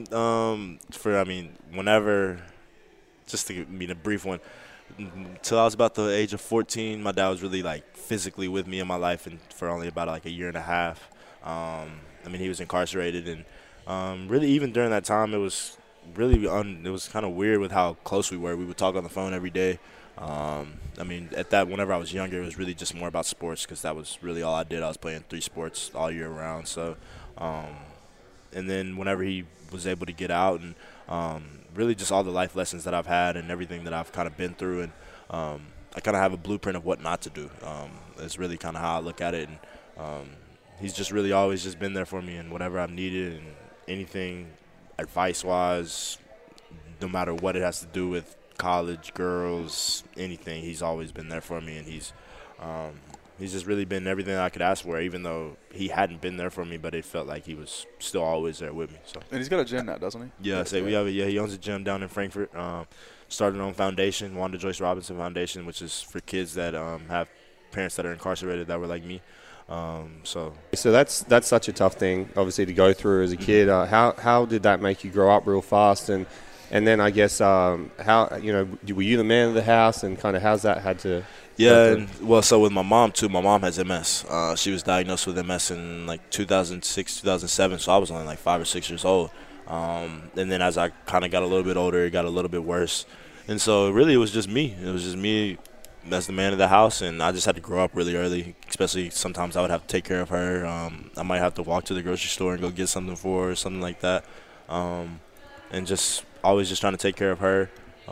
H: whenever, just to give me a brief one, until I was about the age of 14, my dad was really like physically with me in my life, and for only about like a year and a half. He was incarcerated, and really even during that time, it was really it was kind of weird with how close we were. We would talk on the phone every day. Whenever I was younger, it was really just more about sports because that was really all I did. I was playing 3 sports all year round. So, and then whenever he was able to get out, and really just all the life lessons that I've had and everything that I've kind of been through, and I kind of have a blueprint of what not to do. It's really kind of how I look at it, and he's just really always just been there for me, and whatever I've needed and anything advice-wise, no matter what it has to do with college, girls, anything, he's always been there for me, and he's just really been everything I could ask for, even though he hadn't been there for me, but it felt like he was still always there with me. So.
G: And he's got a gym now, doesn't he?
H: Yeah, he owns a gym down in Frankfurt. Started on foundation, Wanda Joyce Robinson Foundation, which is for kids that have parents that are incarcerated that were like me. So
E: that's such a tough thing, obviously, to go through as a kid. How did that make you grow up real fast? And then I guess were you the man of the house, and kind of how's that had to?
H: Yeah, so with my mom too. My mom has MS. She was diagnosed with MS in like 2006, 2007. So I was only like 5 or 6 years old. And then as I kind of got a little bit older, it got a little bit worse. And so really, it was just me. It was just me as the man of the house, and I just had to grow up really early. Especially sometimes I would have to take care of her. I might have to walk to the grocery store and go get something for her or something like that. And just always just trying to take care of her.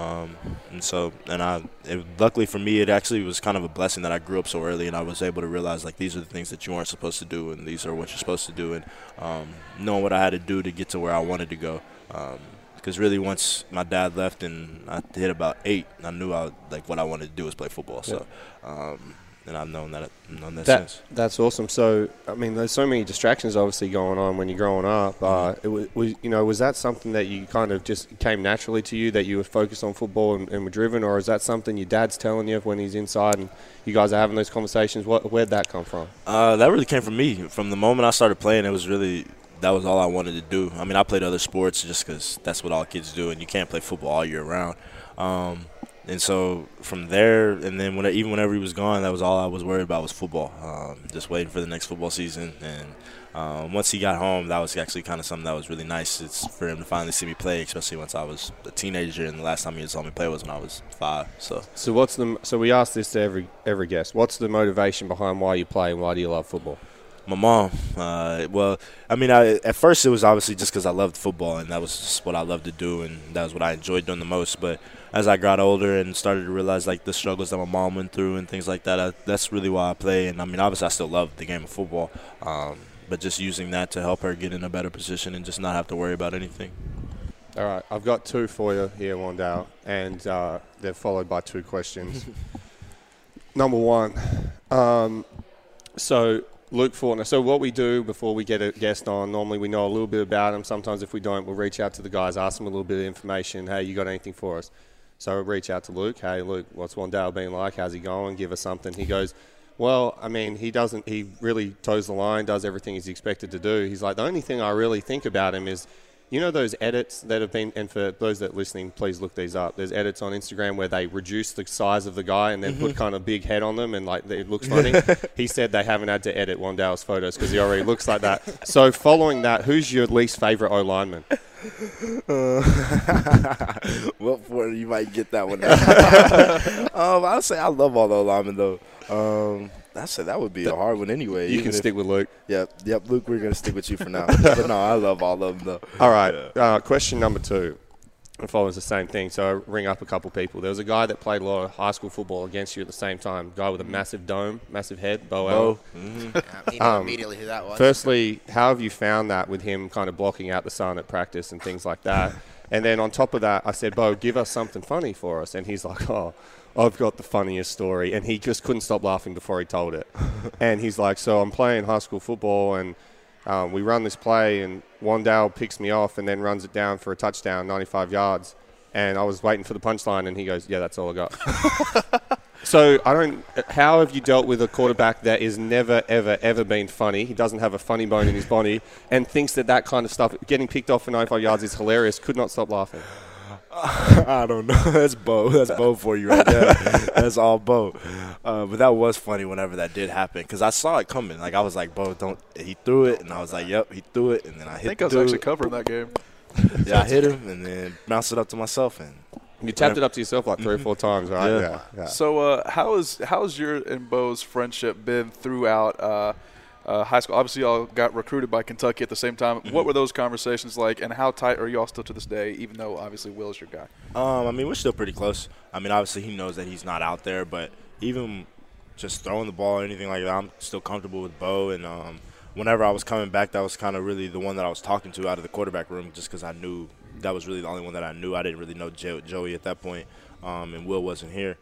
H: Luckily for me, it actually was kind of a blessing that I grew up so early, and I was able to realize like these are the things that you aren't supposed to do, and these are what you're supposed to do, and knowing what I had to do to get to where I wanted to go. Because really, once my dad left and I hit about 8, I knew what I wanted to do was play football. So, and I've known that since.
E: That's awesome. So, I mean, there's so many distractions obviously going on when you're growing up. Was that something that you kind of just came naturally to you, that you were focused on football and were driven, or is that something your dad's telling you when he's inside and you guys are having those conversations? Where'd that come from?
H: That really came from me. From the moment I started playing, that was all I wanted to do. I mean, I played other sports just because that's what all kids do, and you can't play football all year round. And so from there, and then whenever he was gone, that was all I was worried about was football, just waiting for the next football season. And once he got home, that was actually kind of something that was really nice. It's for him to finally see me play, especially once I was a teenager, and the last time he saw me play was when I was 5.
E: So we ask this to every guest. What's the motivation behind why you play and why do you love football?
H: My mom. At first it was obviously just because I loved football, and that was just what I loved to do, and that was what I enjoyed doing the most. But as I got older and started to realize like the struggles that my mom went through and things like that, that's really why I play. And I mean, obviously I still love the game of football, but just using that to help her get in a better position and just not have to worry about anything.
E: All right, I've got 2 for you here, Wandale, and they're followed by 2 questions. Number 1, so Luke Fortner. So what we do before we get a guest on, normally we know a little bit about them. Sometimes if we don't, we'll reach out to the guys, ask them a little bit of information. Hey, you got anything for us? So we'll reach out to Luke. Hey, Luke, what's Wandale been like? How's he going? Give us something. He goes, well, I mean, he really toes the line, does everything he's expected to do. He's like, the only thing I really think about him is, you know those edits that have been, and for those that are listening, please look these up. There's edits on Instagram where they reduce the size of the guy and then put kind of big head on them and like it looks funny. He said they haven't had to edit Wandale's photos because he already looks like that. So following that, who's your least favorite O-lineman?
H: Well, you might get that one. I'll say I love all the O-linemen though. I said that would be a hard one anyway.
E: You can stick with Luke.
H: Yep, Luke, we're going to stick with you for now. But no, I love all of them, though.
E: All right, question number 2. It follows the same thing, so I ring up a couple people. There was a guy that played a lot of high school football against you at the same time, a guy with a massive dome, massive head, Bo.
F: He knew immediately who that was.
E: Firstly, how have you found that with him kind of blocking out the sun at practice and things like that? And then on top of that, I said, Bo, give us something funny for us. And he's like, I've got the funniest story. And he just couldn't stop laughing before he told it. And he's like, so I'm playing high school football and we run this play and Wandale picks me off and then runs it down for a touchdown, 95 yards. And I was waiting for the punchline and he goes, yeah, that's all I got. So how have you dealt with a quarterback that is never, ever, ever been funny? He doesn't have a funny bone in his body and thinks that kind of stuff, getting picked off for 95 yards is hilarious, could not stop laughing.
H: I don't know. That's Bo. That's Bo for you right there. That's all Bo. But that was funny whenever that did happen because I saw it coming. Like, I was like, Bo, don't. He threw it, and I was like, yep, he threw it. And then I hit
G: I think I was actually covering that game.
H: Yeah, I hit him and then bounced it up to myself. And
E: you tapped it up to yourself like 3 or 4 times, right?
H: Yeah.
G: So how's your and Bo's friendship been throughout high school? Obviously, y'all got recruited by Kentucky at the same time. What were those conversations like, and how tight are y'all still to this day, even though obviously Will's your guy?
H: I mean, we're still pretty close. I mean, obviously he knows that he's not out there, but even just throwing the ball or anything like that, I'm still comfortable with Bo. And whenever I was coming back, that was kind of really the one that I was talking to out of the quarterback room just because I knew that was really the only one that I knew. I didn't really know Joey at that point, and Will wasn't here.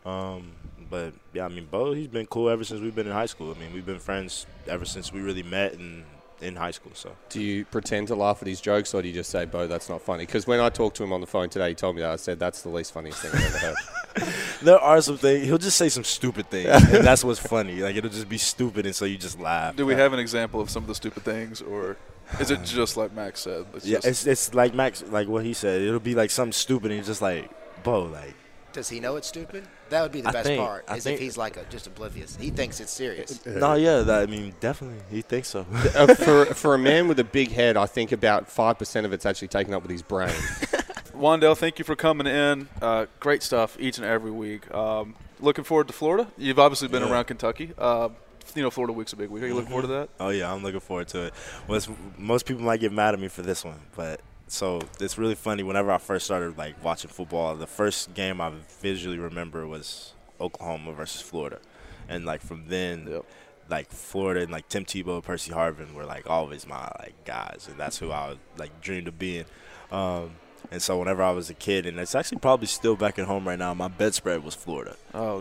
H: But, yeah, I mean, Bo, he's been cool ever since we've been in high school. I mean, we've been friends ever since we really met in high school. So,
E: do you pretend to laugh at his jokes, or do you just say, Bo, that's not funny? Because when I talked to him on the phone today, he told me that. I said, that's the least funniest thing I've ever heard.
H: There are some things. He'll just say some stupid things, and that's what's funny. Like, it'll just be stupid, and so you just laugh.
G: Do we have an example of some of the stupid things, or is it just like Max said?
H: It's like Max, like what he said. It'll be like something stupid, and you're just like, Bo, like.
F: Does he know it's stupid? That would be the best part, is if he's like just oblivious. He thinks it's serious.
H: No, yeah, I mean, definitely, he thinks so.
E: For a man with a big head, I think about 5% of it's actually taken up with his brain.
G: Wandale, thank you for coming in. Great stuff each and every week. Looking forward to Florida. You've obviously been around Kentucky. Florida Week's a big week. Are you looking forward to that?
H: Oh, yeah, I'm looking forward to it. Well, most people might get mad at me for this one, but – so it's really funny. Whenever I first started like watching football, the first game I visually remember was Oklahoma versus Florida, and like from then, like Florida and like Tim Tebow, Percy Harvin were like always my like guys, and that's who I like dreamed of being. And so whenever I was a kid, and it's actually probably still back at home right now, my bedspread was Florida.
G: Oh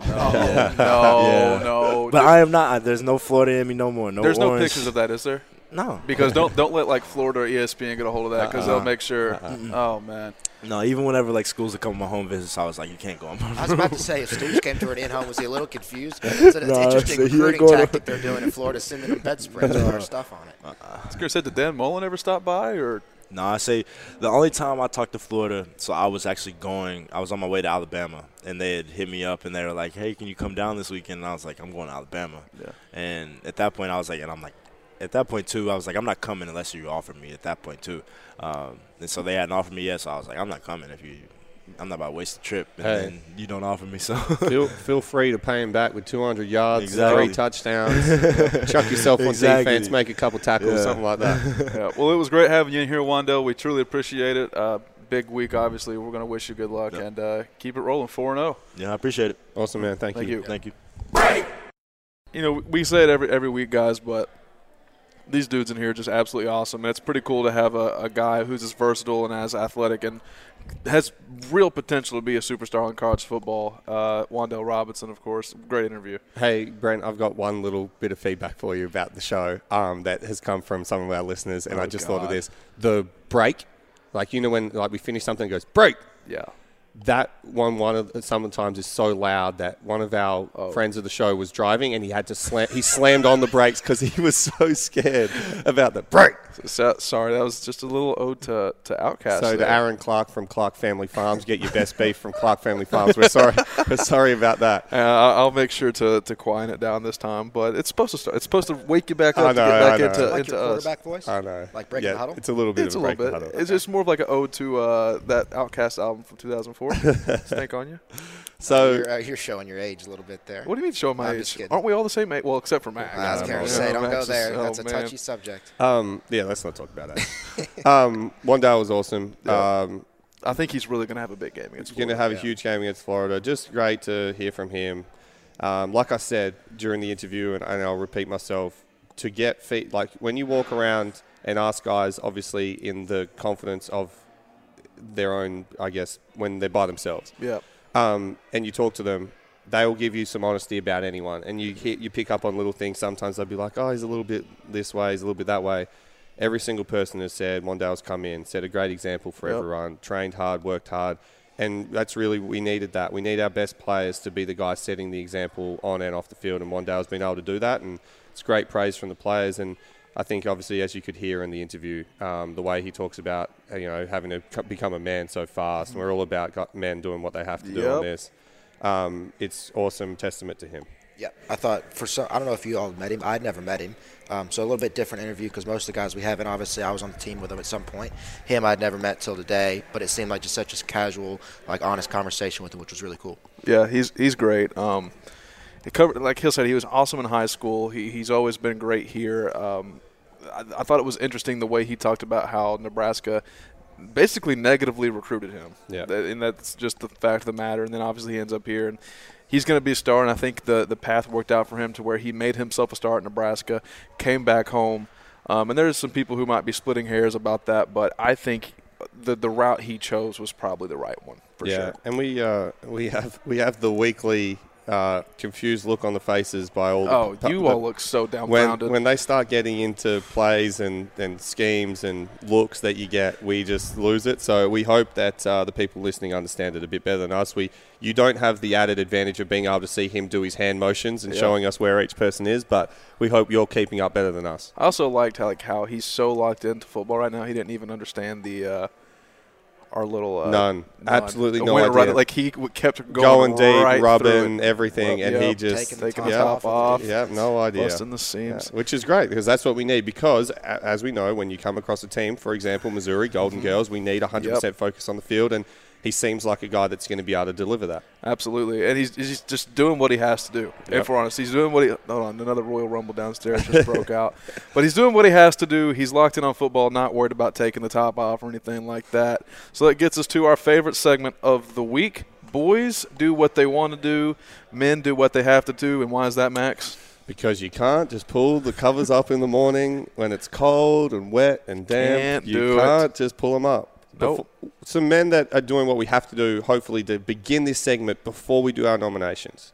G: no, no!
H: But I am not. There's no Florida in me no more.
G: There's no pictures of that, is there?
H: No,
G: because don't let like Florida or ESPN get a hold of that because they'll make sure. Oh man.
H: No, even whenever like schools would come on my home visits, I was like, you can't go on my room.
F: I was about to say, if Stooge came to an in-home, was he a little confused? It's an interesting recruiting tactic they're doing in Florida, sending them bedspreads with our stuff on it.
G: I was going to say, did Dan Mullen ever stop by or?
H: No, I say the only time I talked to Florida, so I was on my way to Alabama, and they had hit me up, and they were like, hey, can you come down this weekend? And I was like, I'm going to Alabama.
G: Yeah.
H: And at that point, I was like, at that point, too, I was like, I'm not coming unless you offer me at that point, too. And so they hadn't offered me yet, so I was like, I'm not coming I'm not about to waste the trip, and then you don't offer me. So
E: feel free to pay him back with 200 yards,
H: exactly.
E: 3 touchdowns, chuck yourself on defense, make a couple tackles, something like that.
G: Yeah. Well, it was great having you in here, Wandale. We truly appreciate it. Big week, obviously. We're going to wish you good luck and keep it rolling 4-0.
H: Yeah, I appreciate it.
E: Awesome, man. Thank you.
H: Thank you.
G: You know, we say it every week, guys, but these dudes in here are just absolutely awesome. And it's pretty cool to have a guy who's as versatile and as athletic and has real potential to be a superstar in college football. Wandale Robinson, of course. Great interview.
E: Hey, Brent, I've got one little bit of feedback for you about the show that has come from some of our listeners, and I just thought of this. The break, like, you know when like we finish something, it goes, break.
G: Yeah.
H: that sometimes is so loud that one of our friends of the show was driving and he had to he slammed on the brakes because he was so scared about the brake.
G: Sorry, that was just a little ode to Outkast.
H: So to Aaron Clark from Clark Family Farms, get your best beef from Clark Family Farms. We're sorry about that.
G: I'll make sure to quiet it down this time, but it's supposed to start. It's supposed to wake you back up to get back into
F: like your quarterback
G: us.
F: Voice?
E: I know.
F: Like Breaking the Huddle?
H: It's a little bit of a Breaking the Huddle.
G: It's just more of like an ode to that Outkast album from 2004. Stank on you.
F: So you're showing your age a little bit there.
G: What do you mean showing my age? Aren't we all the same age? Well, except for Mac.
F: I was going to say, don't go there. That's a touchy subject.
H: Yeah, let's not talk about that. One day was awesome.
G: Yeah. I think he's really going to have a big game against Florida.
H: He's going to have a huge game against Florida. Just great to hear from him. Like I said during the interview, and I'll repeat myself, to get feet, like when you walk around and ask guys, obviously in the confidence of their own, I guess, when they're by themselves.
G: Yeah.
H: And you talk to them, they will give you some honesty about anyone. And you pick up on little things. Sometimes they'll be like, oh, he's a little bit this way, he's a little bit that way. Every single person has said, Wandale's come in, set a great example for everyone, trained hard, worked hard.
E: And that's really, we needed that. We need our best players to be the guys setting the example on and off the field, and Wandale's been able to do that, and it's great praise from the players. And I think, obviously, as you could hear in the interview, the way he talks about, having to become a man so fast, and we're all about men doing what they have to do on this. It's awesome testament to him.
F: Yeah, I thought I don't know if you all met him. I'd never met him, so a little bit different interview because most of the guys we have, and obviously I was on the team with him at some point. Him I'd never met till today, but it seemed like just such a casual, honest conversation with him, which was really cool.
G: Yeah, he's great. He covered, like Hill said, he was awesome in high school. He's always been great here. I thought it was interesting the way he talked about how Nebraska basically negatively recruited him.
E: Yeah,
G: and that's just the fact of the matter. And then obviously he ends up here and he's going to be a star, and I think the path worked out for him to where he made himself a star at Nebraska, came back home. And there's some people who might be splitting hairs about that, but I think the route he chose was probably the right one for sure.
E: And we have the weekly confused look on the faces by all
G: all look so downfounded.
E: When they start getting into plays and schemes and looks that you get, we just lose it. So we hope that the people listening understand it a bit better than us. You don't have the added advantage of being able to see him do his hand motions and showing us where each person is, but we hope you're keeping up better than us.
G: I also liked how he's so locked into football right now. He didn't even understand our little
E: none. Absolutely no idea.
G: Right, like he kept going
E: deep,
G: right
E: rubbing everything, and he just
G: taking the top off.
E: Yeah, no idea.
G: Busting the seams,
E: which is great because that's what we need. Because as we know, when you come across a team, for example, Missouri Golden Girls, we need 100% focus on the field, and he seems like a guy that's going to be able to deliver that.
G: Absolutely, and he's just doing what he has to do. If we're honest, he's doing what he. Hold on, another Royal Rumble downstairs just broke out. But he's doing what he has to do. He's locked in on football, not worried about taking the top off or anything like that. So that gets us to our favorite segment of the week. Boys do what they want to do. Men do what they have to do. And why is that, Max?
E: Because you can't just pull the covers up in the morning when it's cold and wet and damp. You can't just pull them up.
G: Nope.
E: Some men that are doing what we have to do, hopefully, to begin this segment before we do our nominations,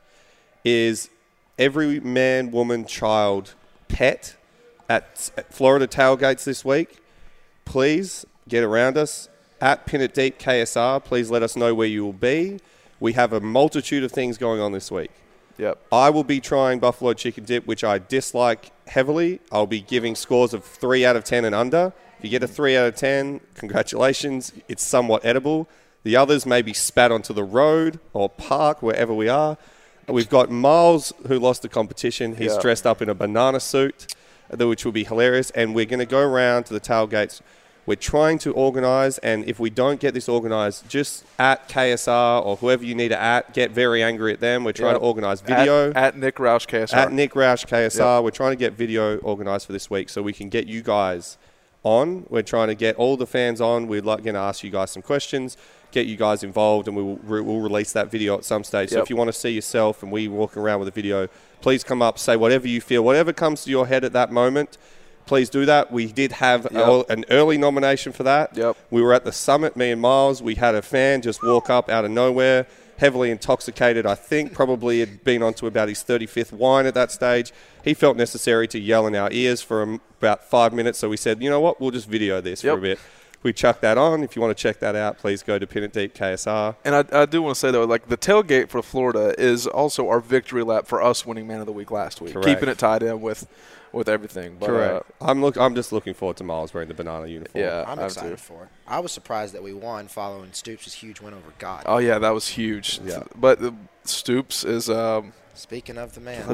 E: is every man, woman, child, pet at Florida tailgates this week. Please get around us at Pin It Deep KSR. Please let us know where you will be. We have a multitude of things going on this week.
G: Yep.
E: I will be trying Buffalo Chicken Dip, which I dislike heavily. I'll be giving scores of 3 out of 10 and under. If you get a 3 out of 10, congratulations. It's somewhat edible. The others may be spat onto the road or park, wherever we are. We've got Miles, who lost the competition. He's dressed up in a banana suit, which will be hilarious. And we're going to go around to the tailgates. We're trying to organise, and if we don't get this organised, just at KSR or whoever you need to get very angry at them. We're trying to organise video.
G: At Nick Roush KSR.
E: At Nick Roush KSR. We're trying to get video organised for this week so we can get you guys on. We're trying to get all the fans on. We're going to ask you guys some questions, get you guys involved, and we'll release that video at some stage. So if you want to see yourself and we walk around with a video, please come up, say whatever you feel, whatever comes to your head at that moment. Please do that. We did have an early nomination for that. We were at the summit, me and Miles. We had a fan just walk up out of nowhere, heavily intoxicated. I think probably had been onto about his 35th wine at that stage. He felt necessary to yell in our ears for about 5 minutes. So we said, you know what, we'll just video this for a bit. We chucked that on. If you want to check that out, please go to Pin It Deep KSR.
G: And I do want to say, though, like the tailgate for Florida is also our victory lap for us winning Man of the Week last week.
E: Correct.
G: Keeping it tied in with everything. But,
E: correct. I'm just looking forward to Miles wearing the banana uniform.
G: Yeah,
F: I'm excited for it. I was surprised that we won following Stoops' huge win over God.
G: Oh, yeah, that was huge.
E: Yeah.
G: But Stoops is
F: speaking of the man.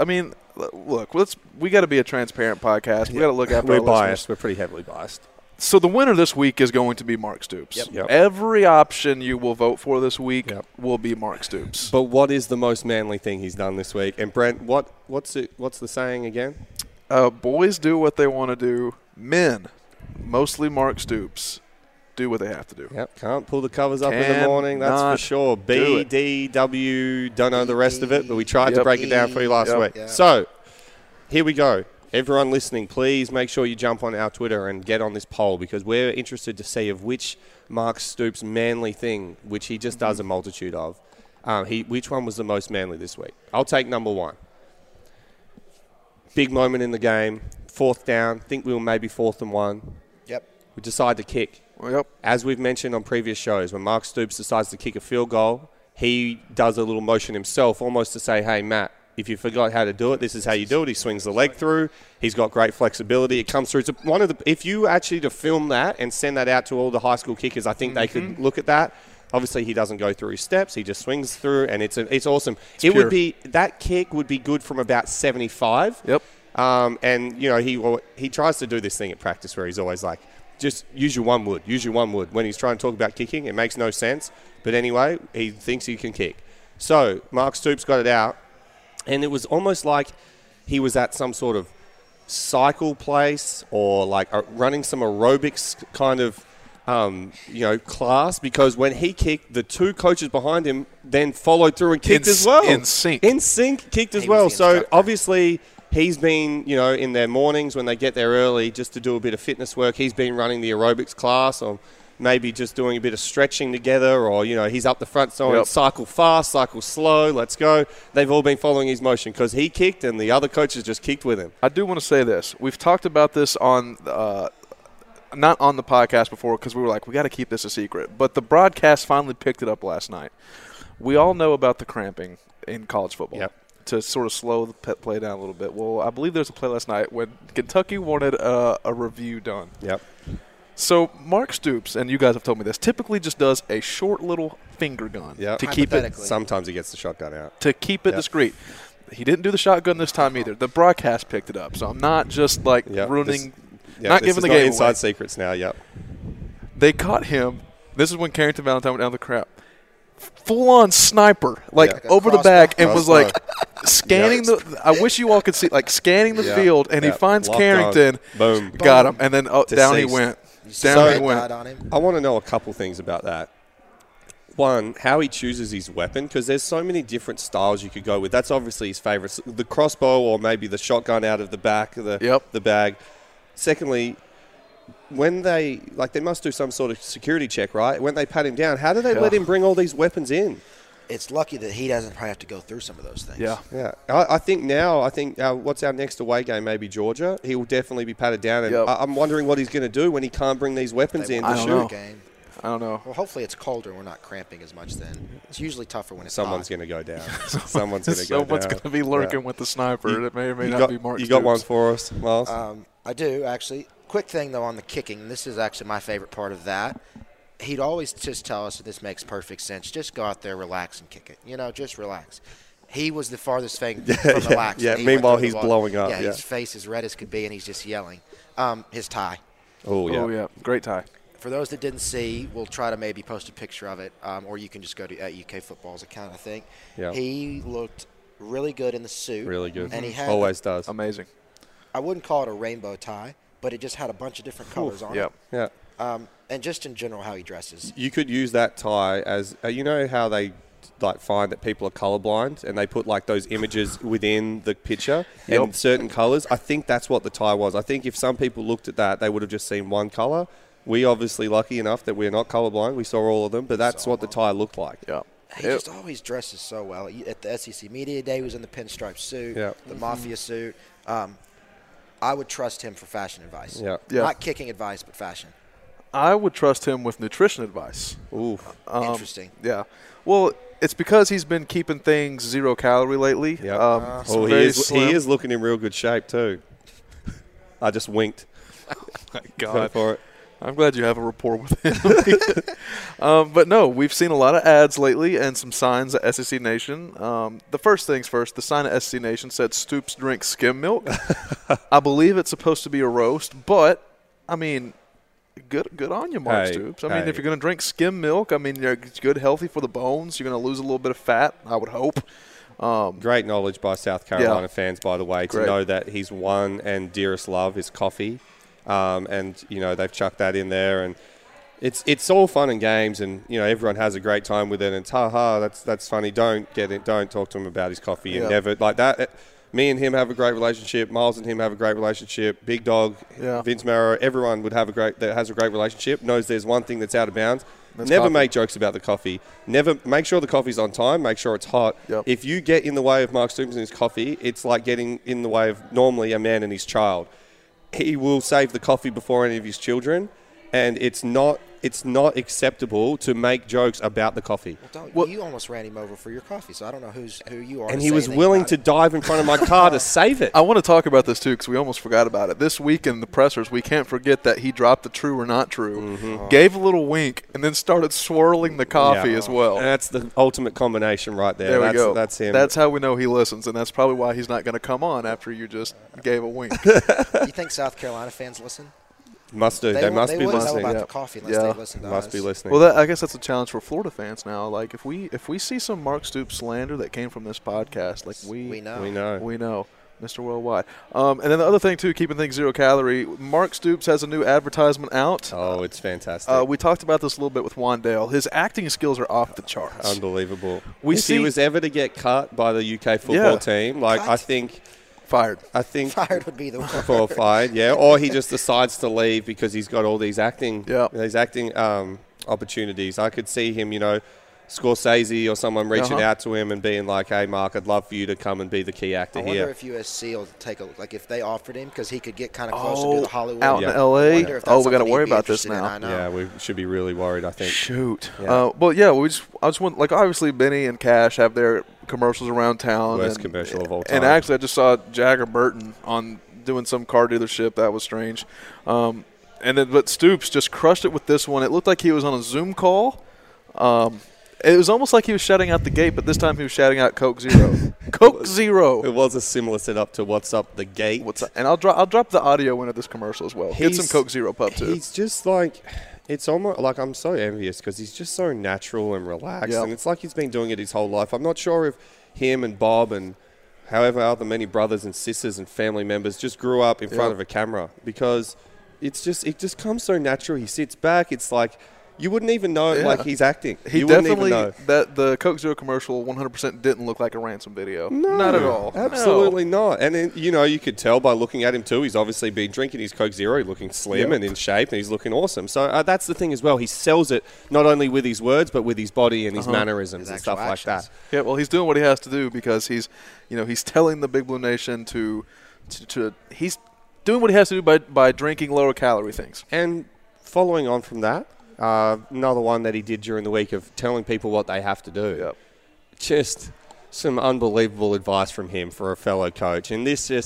G: Look, we got to be a transparent podcast. We got to look after our
E: We're biased.
G: listeners.
E: We're pretty heavily biased.
G: So the winner this week is going to be Mark Stoops.
E: Yep.
G: Every option you will vote for this week will be Mark Stoops.
E: But what is the most manly thing he's done this week? And Brent, what's the saying again?
G: Boys do what they want to do. Men, mostly Mark Stoops, do what they have to do.
E: Yep, can't pull the covers up in the morning, that's for sure. B, D, W, don't know the rest of it, but we tried to break it down for you last week. Yep. So, here we go. Everyone listening, please make sure you jump on our Twitter and get on this poll because we're interested to see of which Mark Stoops manly thing, which he just does a multitude of, which one was the most manly this week. I'll take number 1. Big moment in the game, 4th down. Think we were maybe 4th and 1.
F: Yep.
E: we decide to kick.
G: Yep.
E: As we've mentioned on previous shows, when Mark Stoops decides to kick a field goal, he does a little motion himself, almost to say, hey, Matt, if you forgot how to do it, this is how you do it. He swings the leg through. He's got great flexibility. It comes through. It's one of the. If you actually to film that and send that out to all the high school kickers, I think they could look at that. Obviously, he doesn't go through his steps. He just swings through, and it's awesome. It would be that kick would be good from about 75.
G: Yep.
E: And he tries to do this thing at practice where he's always like, just use your one wood. Use your one wood. When he's trying to talk about kicking, it makes no sense. But anyway, he thinks he can kick. So Mark Stoops got it out. And it was almost like he was at some sort of cycle place or like running some aerobics kind of, class, because when he kicked, the two coaches behind him then followed through and kicked as well.
G: In sync.
E: In sync, kicked as well. So obviously he's been, in their mornings when they get there early just to do a bit of fitness work, he's been running the aerobics class or maybe just doing a bit of stretching together, or, he's up the front saying, cycle fast, cycle slow, let's go. They've all been following his motion because he kicked and the other coaches just kicked with him.
G: I do want to say this. We've talked about this on not on the podcast before because we were like, we got to keep this a secret. But the broadcast finally picked it up last night. We all know about the cramping in college football to sort of slow the play down a little bit. Well, I believe there's a play last night when Kentucky wanted a review done.
E: Yep.
G: So Mark Stoops, and you guys have told me this, typically just does a short little finger gun to keep it.
E: Sometimes he gets the shotgun out
G: to keep it discreet. He didn't do the shotgun this time either. The broadcast picked it up, so I'm not just ruining, not giving the game
E: inside
G: away.
E: Secrets now. Yep.
G: They caught him. This is when Carrington Valentine went down the crap. Full-on sniper, over the back, and was scanning the. I wish you all could see, scanning the field, and he finds
E: Locked
G: Carrington.
E: Boom.
G: Got him, and then down he went. Down he went.
E: I want to know a couple things about that. One, how he chooses his weapon, because there's so many different styles you could go with. That's obviously his favorite, the crossbow or maybe the shotgun out of the back of the bag. Secondly, when they must do some sort of security check, right? When they pat him down, how do they let him bring all these weapons in?
F: It's lucky that he doesn't probably have to go through some of those things.
E: Yeah. I think what's our next away game? Maybe Georgia. He will definitely be patted down. And I'm wondering what he's going to do when he can't bring these weapons in to shoot.
G: I don't know.
F: Well, hopefully it's colder and we're not cramping as much then. It's usually tougher when it's
E: Someone's going to go down. Someone's going to go down.
G: Someone's going to be lurking with the sniper. It may or may not be Mark Stoops.
E: You got one for us, Miles?
F: I do, actually. Quick thing, though, on the kicking. This is actually my favorite part of that. He'd always just tell us that this makes perfect sense. Just go out there, relax, and kick it. Just relax. He was the farthest thing from relaxing.
E: Yeah, meanwhile, he's blowing up.
F: His face is red as could be, and he's just yelling. His tie.
E: Oh,
G: yeah. Great tie.
F: For those that didn't see, we'll try to maybe post a picture of it, or you can just go to UK Football's account, I think.
E: Yeah.
F: He looked really good in the suit.
E: Really good.
F: And he had
E: always does.
G: Amazing.
F: I wouldn't call it a rainbow tie, but it just had a bunch of different colors on it.
E: Yeah.
F: And just in general, how he dresses.
E: You could use that tie as, how they find that people are colorblind and they put those images within the picture in certain colors. I think that's what the tie was. I think if some people looked at that, they would have just seen one color. We obviously lucky enough that we're not colorblind. We saw all of them, but that's what the tie looked like.
G: Yeah.
F: He just always dresses so well. At the SEC Media Day, he was in the pinstripe suit, the Mafia suit. I would trust him for fashion advice.
E: Yeah.
F: Not kicking advice, but fashion.
G: I would trust him with nutrition advice.
E: Ooh.
F: Interesting.
G: Yeah. Well, it's because he's been keeping things 0 calorie lately.
E: Yeah. He is looking in real good shape too. I just winked.
G: Oh my God.
E: For it.
G: I'm glad you have a rapport with him. But no, we've seen a lot of ads lately and some signs at SEC Nation. The first things first, the sign at SEC Nation said Stoops drinks skim milk. I believe it's supposed to be a roast, but, good on you, Mark Stoops. If you're going to drink skim milk, it's good, healthy for the bones. You're going to lose a little bit of fat, I would hope.
E: Great knowledge by South Carolina fans, by the way, to know that his one and dearest love is coffee. They've chucked that in there, and it's all fun and games, and everyone has a great time with it. And it's that's funny. Don't talk to him about his coffee and never like that. Me and him have a great relationship. Miles and him have a great relationship. Big Dog, Vince Marrow, everyone would have that has a great relationship. Knows there's one thing that's out of bounds. Never make jokes about the coffee. Never make sure the coffee's on time. Make sure it's hot.
G: Yep.
E: If you get in the way of Mark Stoops and his coffee, it's like getting in the way of normally a man and his child. He will save the coffee before any of his children. and it's not acceptable to make jokes about the coffee.
F: You almost ran him over for your coffee, so I don't know who you are.
E: And he was willing to dive in front of my car to save it.
G: I want to talk about this, too, because we almost forgot about it. This week in the pressers, we can't forget that he dropped the true or not true, gave a little wink, and then started swirling the coffee as well.
E: And that's the ultimate combination right there.
G: There we go.
E: That's him.
G: That's how we know he listens, and that's probably why he's not going to come on after you just gave a wink.
F: You think South Carolina fans listen?
E: Must do. They must be listening.
F: They wouldn't know about the coffee unless they listen to us.
E: Must be listening.
G: Well, I guess that's a challenge for Florida fans now. Like, if we see some Mark Stoops slander that came from this podcast, like we know. Mr. Worldwide. And then the other thing, too, keeping things 0 calorie, Mark Stoops has a new advertisement out.
E: Oh, it's fantastic.
G: We talked about this a little bit with Wandale. His acting skills are off the charts.
E: Unbelievable. If he was ever to get cut by the UK football team, I think –
G: fired.
E: I think
F: fired would be the word.
E: Or fired, yeah. Or he just decides to leave because he's got all these acting opportunities. I could see him, Scorsese or someone reaching out to him and being like, "Hey, Mark, I'd love for you to come and be the key actor here."
F: I wonder if USC will take a look. If they offered him, because he could get kind of close to the Hollywood.
G: Out in L.A. We got to worry about this now.
E: Yeah, we should be really worried, I think.
G: Shoot.
E: Yeah.
G: I just want, obviously Benny and Cash have their commercials around town.
E: Worst commercial of all time.
G: And actually, I just saw Jagger Burton on doing some car dealership. That was strange. But Stoops just crushed it with this one. It looked like he was on a Zoom call. It was almost like he was shouting out the gate, but this time he was shouting out Coke Zero. Coke Zero.
E: It was a similar setup to What's Up the Gate.
G: And I'll drop the audio into this commercial as well. Get some Coke Zero Pub too.
E: He's just like, it's almost like I'm so envious because he's just so natural and relaxed, and it's like he's been doing it his whole life. I'm not sure if him and Bob and however other many brothers and sisters and family members just grew up in front of a camera, because it just comes so natural. He sits back. It's like, you wouldn't even know he's acting.
G: He definitely, that the Coke Zero commercial 100% didn't look like a ransom video.
E: No,
G: not at all.
E: Absolutely not. And then, you could tell by looking at him too. He's obviously been drinking his Coke Zero. He's looking slim and in shape, and he's looking awesome. So that's the thing as well. He sells it not only with his words, but with his body and his mannerisms and stuff like that.
G: Yeah, well, he's doing what he has to do because he's telling the Big Blue Nation to he's doing what he has to do by drinking lower calorie things.
E: And following on from that, another one that he did during the week of telling people what they have to do.
G: Yep.
E: Just some unbelievable advice from him for a fellow coach. And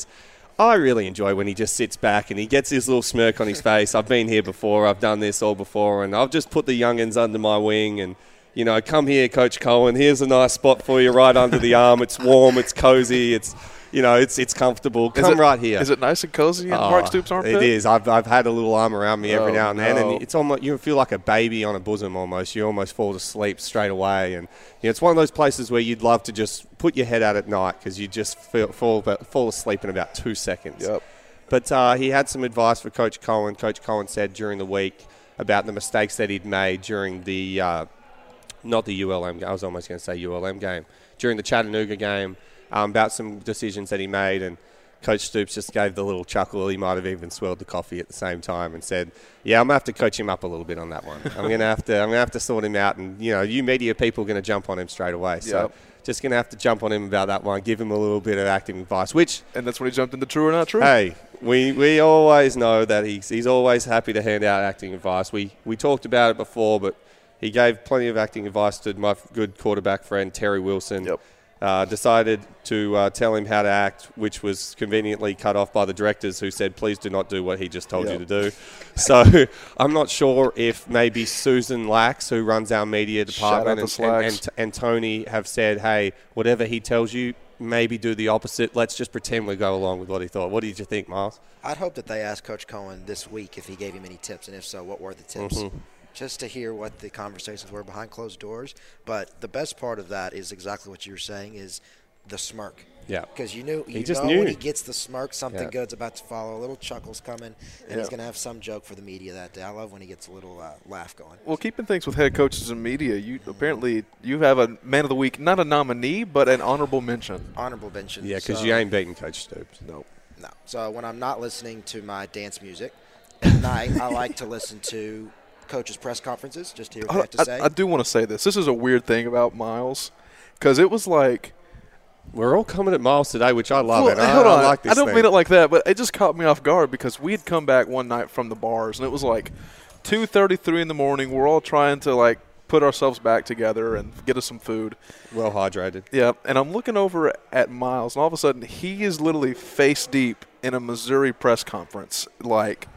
E: I really enjoy when he just sits back and he gets this little smirk on his face. I've been here before. I've done this all before. And I've just put the youngins under my wing. And, come here, Coach Cohen. Here's a nice spot for you right under the arm. It's warm. It's cozy. It's comfortable. Come right here.
G: Is it nice and cozy in Mark Stoops' armpit?
E: It is. I've had a little arm around me every now and then, and it's almost, you feel like a baby on a bosom almost. You almost fall asleep straight away, and it's one of those places where you'd love to just put your head out at night because you just fall asleep in about 2 seconds.
G: Yep.
E: But he had some advice for Coach Cohen. Coach Cohen said during the week about the mistakes that he'd made during the not the ULM game. I was almost going to say ULM game. During the Chattanooga game. About some decisions that he made, and Coach Stoops just gave the little chuckle. He might have even swirled the coffee at the same time and said, "Yeah, I'm gonna have to coach him up a little bit on that one. I'm gonna have to sort him out, and you media people are gonna jump on him straight away. So just gonna have to jump on him about that one, give him a little bit of acting advice. And
G: that's when he jumped into true or not true.
E: Hey, we always know that he's always happy to hand out acting advice. We talked about it before, but he gave plenty of acting advice to my good quarterback friend Terry Wilson.
G: Yep.
E: Decided to tell him how to act, which was conveniently cut off by the directors who said, please do not do what he just told you to do. So I'm not sure if maybe Susan Lax, who runs our media department, and Tony have said, hey, whatever he tells you, maybe do the opposite. Let's just pretend we go along with what he thought. What did you think, Miles?
F: I'd hope that they asked Coach Cohen this week if he gave him any tips, and if so, what were the tips? Mm-hmm. Just to hear what the conversations were behind closed doors. But the best part of that is exactly what you were saying, is the smirk.
E: Yeah.
F: Because you know
E: knew
F: when he gets the smirk, something good's about to follow. A little chuckle's coming, and he's going to have some joke for the media that day. I love when he gets a little laugh going.
G: Well, keeping things with head coaches and media, you have a Man of the Week, not a nominee, but an honorable mention.
F: Honorable mention.
E: Yeah, because you ain't beating Coach Stoops.
G: Nope.
F: No. So when I'm not listening to my dance music at night, I like to listen to coaches' press conferences, just to hear what they have to say.
G: I do want to say this. This is a weird thing about Miles, because it was like,
E: we're all coming at Miles today, which I love.
G: Hold on. I like this I don't mean it like that, but it just caught me off guard because we had come back one night from the bars, and it was like 2:33 in the morning. We're all trying to, like, put ourselves back together and get us some food.
E: Well hydrated.
G: Yep. And I'm looking over at Miles, and all of a sudden he is literally face deep in a Missouri press conference, like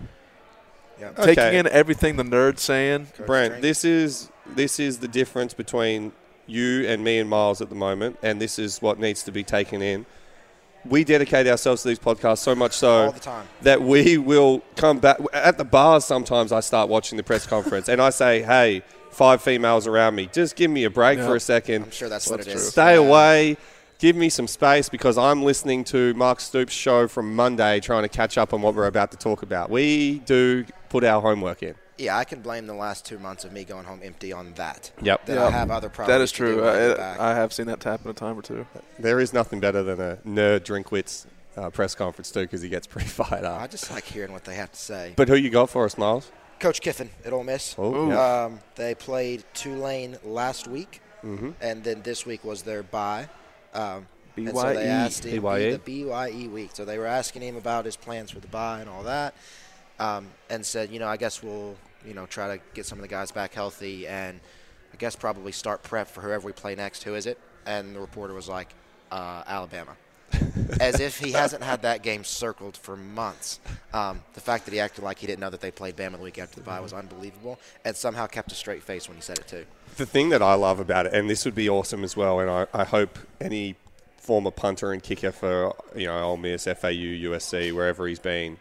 G: taking in everything the nerd's saying.
E: Brent, this is the difference between you and me and Miles at the moment, and this is what needs to be taken in. We dedicate ourselves to these podcasts so much so
F: all the time
E: that we will come back. At the bars, sometimes I start watching the press conference, and I say, hey, 5 females around me, just give me a break for a second.
F: I'm sure that's what it is.
E: Stay away. Give me some space because I'm listening to Mark Stoops' show from Monday trying to catch up on what we're about to talk about. We do put our homework in.
F: Yeah, I can blame the last 2 months of me going home empty on that.
E: Yep.
F: I have other problems.
G: That is true. I have seen that happen a time or two.
E: There is nothing better than a nerd Drinkwitz press conference too because he gets pretty fired up.
F: I just like hearing what they have to say.
E: But who you got for us, Miles?
F: Coach Kiffin at Ole Miss. They played Tulane last week, and then this week was their bye. And so they asked him the BYE week. So they were asking him about his plans for the bye and all that, and said, I guess we'll, try to get some of the guys back healthy and I guess probably start prep for whoever we play next. Who is it? And the reporter was like, Alabama. As if he hasn't had that game circled for months. The fact that he acted like he didn't know that they played Bama the week after the bye was unbelievable, and somehow kept a straight face when he said it too.
E: The thing that I love about it, and this would be awesome as well, and I hope any former punter and kicker for Ole Miss, FAU, USC, wherever he's been,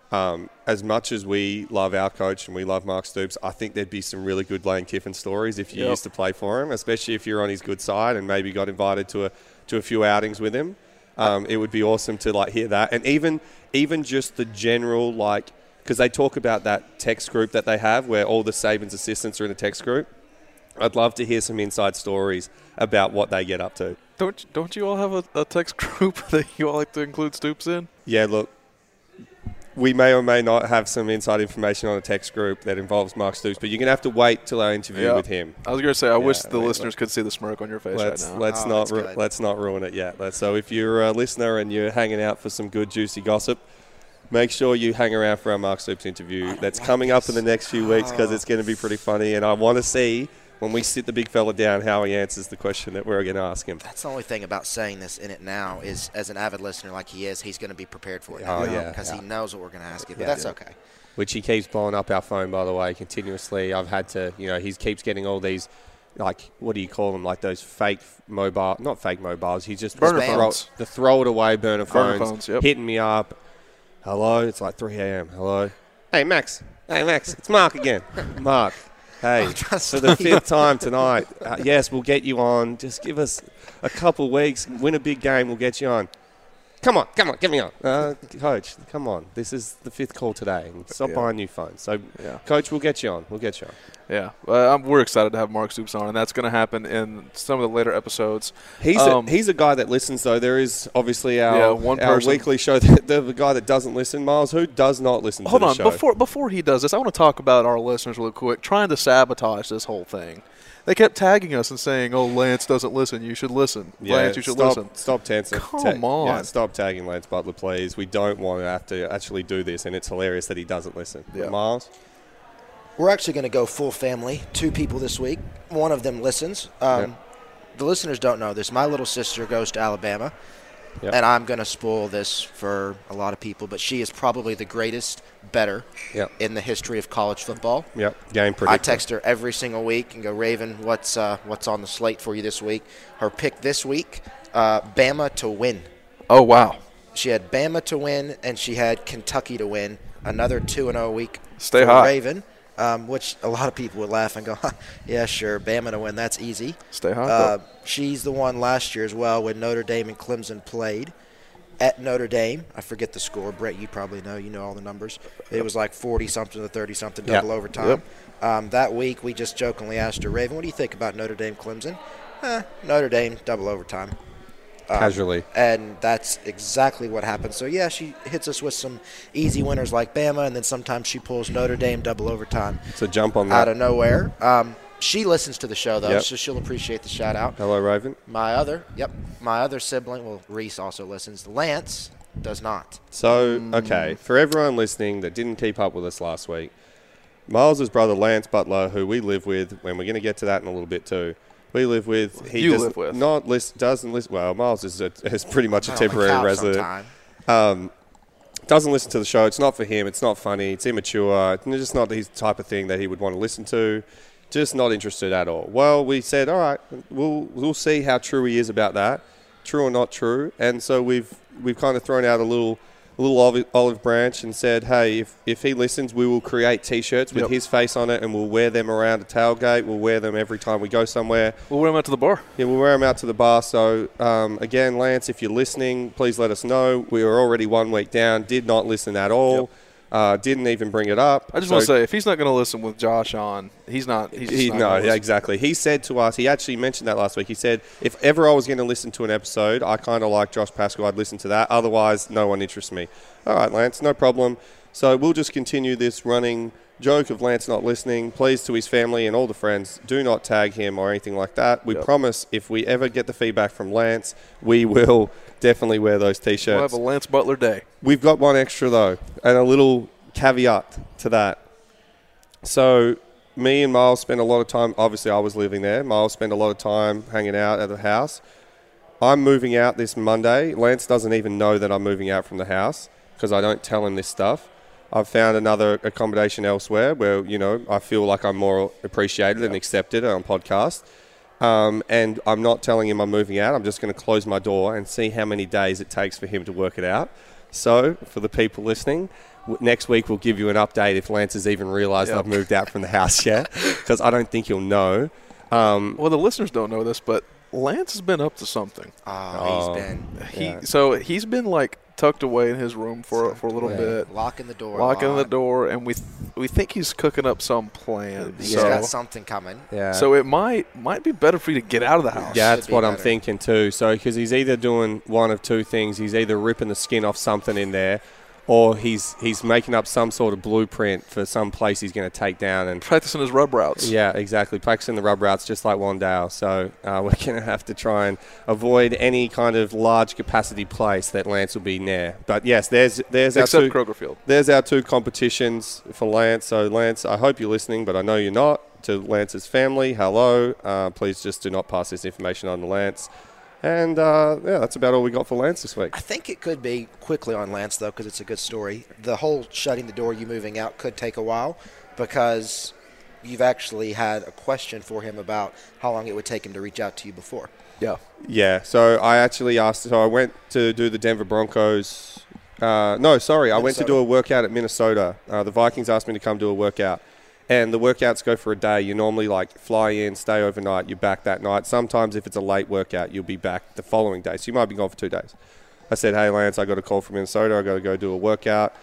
E: as much as we love our coach and we love Mark Stoops, I think there'd be some really good Lane Kiffin stories if you used to play for him, especially if you're on his good side and maybe got invited to a few outings with him. It would be awesome to hear that, and even just the general because they talk about that text group that they have where all the Saban's assistants are in a text group. I'd love to hear some inside stories about what they get up to.
G: Don't you all have a text group that you all like to include Stoops in?
E: Yeah, look, we may or may not have some inside information on a text group that involves Mark Stoops, but you're going to have to wait till our interview with him.
G: I was going to say, I wish the listeners could see the smirk on your face right now.
E: Let's not ruin it yet. So if you're a listener and you're hanging out for some good, juicy gossip, make sure you hang around for our Mark Stoops interview. That's coming up in the next few weeks because it's going to be pretty funny, and I want to see when we sit the big fella down how he answers the question that we're going to ask him.
F: That's the only thing about saying this in it now is, as an avid listener like he is, he's going to be prepared for it because he knows what we're going to ask him. But that's okay.
E: Which he keeps blowing up our phone, by the way, continuously. I've had to, he keeps getting all these, what do you call them, those fake mobile, not fake mobiles. He's just the throw it away burner phones hitting me up. Hello, it's 3 a.m. Hello. Hey, Max, it's Mark again. Mark. Hey, for the 5th time tonight, yes, we'll get you on. Just give us a couple weeks, win a big game, we'll get you on. Come on, get me on. Coach, come on. This is the 5th call today. Stop buying new phones. So, Coach, we'll get you on.
G: Yeah, we're excited to have Mark Stoops on, and that's going to happen in some of the later episodes.
E: He's a guy that listens, though. There is obviously our weekly show. The guy that doesn't listen, Miles, who does not listen to the show.
G: Hold on. Before he does this, I want to talk about our listeners real quick, trying to sabotage this whole thing. They kept tagging us and saying, "Oh, Lance doesn't listen. You should listen. Lance, you should listen."
E: Stop dancing.
G: Come on.
E: Yeah, stop tagging Lance Butler, please. We don't want to have to actually do this, and it's hilarious that he doesn't listen. Yeah. Miles?
F: We're actually going to go full family. 2 people this week. One of them listens. The listeners don't know this. My little sister goes to Alabama, and I'm going to spoil this for a lot of people, but she is probably the greatest bettor in the history of college football.
E: Yep, game predictor.
F: I text her every single week and go, Raven, what's on the slate for you this week? Her pick this week, Bama to win.
G: Oh, wow.
F: She had Bama to win, and she had Kentucky to win. Another 2-0 week
G: for
F: hot. Raven. Which a lot of people would laugh and go, yeah, sure, Bama to win, that's easy.
G: Stay hot.
F: She's the one last year as well when Notre Dame and Clemson played at Notre Dame. I forget the score. Brett, you probably know. You know all the numbers. It was 40-something to 30-something, double overtime. That week we just jokingly asked her, Raven, what do you think about Notre Dame Clemson? Notre Dame, double overtime.
E: Casually.
F: And that's exactly what happened. So, yeah, she hits us with some easy winners like Bama, and then sometimes she pulls Notre Dame double overtime.
E: So jump on that.
F: Out of nowhere. She listens to the show, though, so she'll appreciate the shout-out.
E: Hello, Raven.
F: My other sibling, well, Reese also listens. Lance does not.
E: So, okay, for everyone listening that didn't keep up with us last week, Miles' brother, Lance Butler, who we live with, and we're going to get to that in a little bit too. We live with. He
G: You
E: does
G: live with.
E: Not list, doesn't listen. Well, Miles is pretty much a
F: On the
E: temporary
F: couch
E: resident.
F: sometime.
E: Doesn't listen to the show. It's not for him. It's not funny. It's immature. It's just not his type of thing that he would want to listen to. Just not interested at all. Well, we said, all right, we'll see how true he is about that, true or not true. And so we've kind of thrown out a little olive branch and said, hey, if he listens, we will create T-shirts with his face on it, and we'll wear them around a tailgate. We'll wear them every time we go somewhere.
G: We'll wear them out to the bar.
E: Yeah, we'll wear them out to the bar. So, again, Lance, if you're listening, please let us know. We were already 1 week down, did not listen at all, didn't even bring it up.
G: I just want to say, if he's not going to listen with Josh on, he's not. He's just not gonna listen.
E: Exactly. He said to us, he actually mentioned that last week. He said, if ever I was going to listen to an episode, I kind of like Josh Pascal, I'd listen to that. Otherwise, no one interests me. All right, Lance, no problem. So we'll just continue this running joke of Lance not listening. Please, to his family and all the friends, do not tag him or anything like that. We promise if we ever get the feedback from Lance, we will definitely wear those T-shirts.
G: We'll have a Lance Butler day.
E: We've got one extra, though, and a little caveat to that. So me and Miles spent a lot of time, obviously I was living there. Miles spent a lot of time hanging out at the house. I'm moving out this Monday. Lance doesn't even know that I'm moving out from the house because I don't tell him this stuff. I've found another accommodation elsewhere where, I feel like I'm more appreciated and accepted on podcast. And I'm not telling him I'm moving out. I'm just going to close my door and see how many days it takes for him to work it out. So, for the people listening, next week we'll give you an update if Lance has even realised I've moved out from the house yet, because I don't think he'll know.
G: Well, the listeners don't know this, but Lance has been up to something. He's been like tucked away in his room for a little bit,
F: locking the door,
G: and we think he's cooking up some plan.
F: He's got something coming.
E: Yeah.
G: So it might be better for you to get out of the house.
E: Yeah, that's what I'm thinking too. So because he's either doing one of two things: he's either ripping the skin off something in there, or he's making up some sort of blueprint for some place he's going to take down and
G: practicing his rub routes.
E: Yeah, exactly. Practicing the rub routes just like Wandale. So we're going to have to try and avoid any kind of large capacity place that Lance will be near. But yes, there's
G: except
E: our
G: Kroger Field.
E: There's our two competitions for Lance. So Lance, I hope you're listening, but I know you're not. To Lance's family, hello. Please just do not pass this information on to Lance. And, that's about all we got for Lance this week.
F: I think it could be quickly on Lance, though, because it's a good story. The whole shutting the door, you moving out, could take a while because you've actually had a question for him about how long it would take him to reach out to you before.
G: Yeah.
E: Yeah, so I actually asked – so I went to do the Denver Broncos I went to do a workout at Minnesota. The Vikings asked me to come do a workout. And the workouts go for a day. You normally fly in, stay overnight, you're back that night. Sometimes if it's a late workout, you'll be back the following day. So you might be gone for 2 days. I said, hey, Lance, I got a call from Minnesota. I got to go do a workout.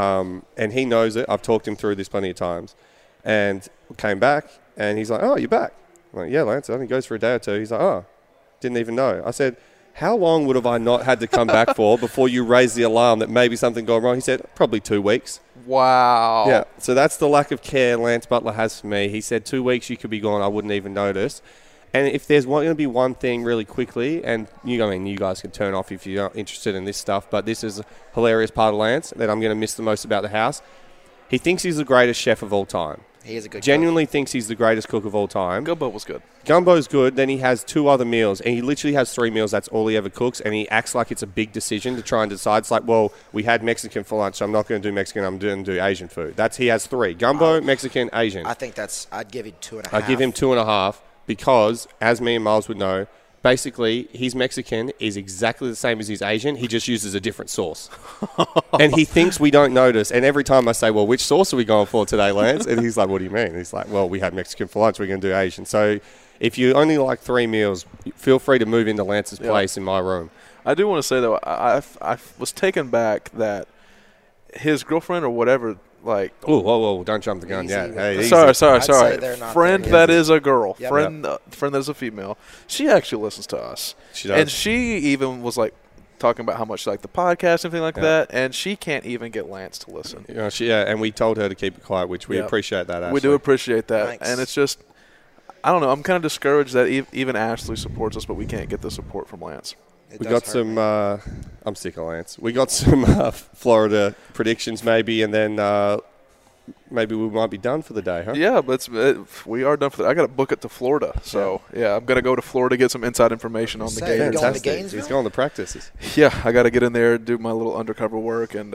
E: And he knows it. I've talked him through this plenty of times. And came back, and he's like, oh, you're back. I'm like, yeah, Lance, it only goes for a day or two. He's like, oh, didn't even know. I said, how long would have I not had to come back for before you raised the alarm that maybe something gone wrong? He said, probably 2 weeks.
G: Wow.
E: Yeah, so that's the lack of care Lance Butler has for me. He said 2 weeks you could be gone, I wouldn't even notice. And if there's going to be one thing really quickly, and you guys can turn off if you're not interested in this stuff, but this is a hilarious part of Lance that I'm going to miss the most about the house. He thinks he's the greatest chef of all time.
F: He is a good
E: Genuinely thinks he's the greatest cook of all time.
G: Gumbo was good.
E: Gumbo's good. Then he has 2 other meals, and he literally has 3 meals. That's all he ever cooks, and he acts like it's a big decision to try and decide. It's like, well, we had Mexican for lunch, so I'm not going to do Mexican. I'm going to do Asian food. He has 3. Gumbo, Mexican, Asian.
F: I think I'd give him 2.5.
E: I'd give him 2.5 because, as me and Miles would know, basically, his Mexican is exactly the same as his Asian. He just uses a different sauce. And he thinks we don't notice. And every time I say, well, which sauce are we going for today, Lance? And he's like, what do you mean? He's like, well, we had Mexican for lunch. We're going to do Asian. So if you only like 3 meals, feel free to move into Lance's place in my room.
G: I do want to say, though, I was taken back that his girlfriend or whatever –
E: whoa, don't jump the gun yet. Hey,
G: sorry. Friend
F: there
G: that
F: yet.
G: Is a girl.
F: Yep.
G: Friend that is a female. She actually listens to us.
E: She does.
G: And she even was talking about how much she liked the podcast and everything like that, and she can't even get Lance to listen.
E: And we told her to keep it quiet, which we appreciate that, Ashley.
G: We do appreciate that.
F: Thanks.
G: And it's just, I don't know, I'm kind of discouraged that even Ashley supports us, but we can't get the support from Lance.
E: We got some I'm sick of Lance. We got some Florida predictions maybe, and then maybe we might be done for the day, huh?
G: Yeah, but we are done for I got to book it to Florida. So, yeah, I'm going to go to Florida, get some inside information on the Gators.
E: Fantastic. He's going to practices.
G: Yeah, I got to get in there, do my little undercover work. And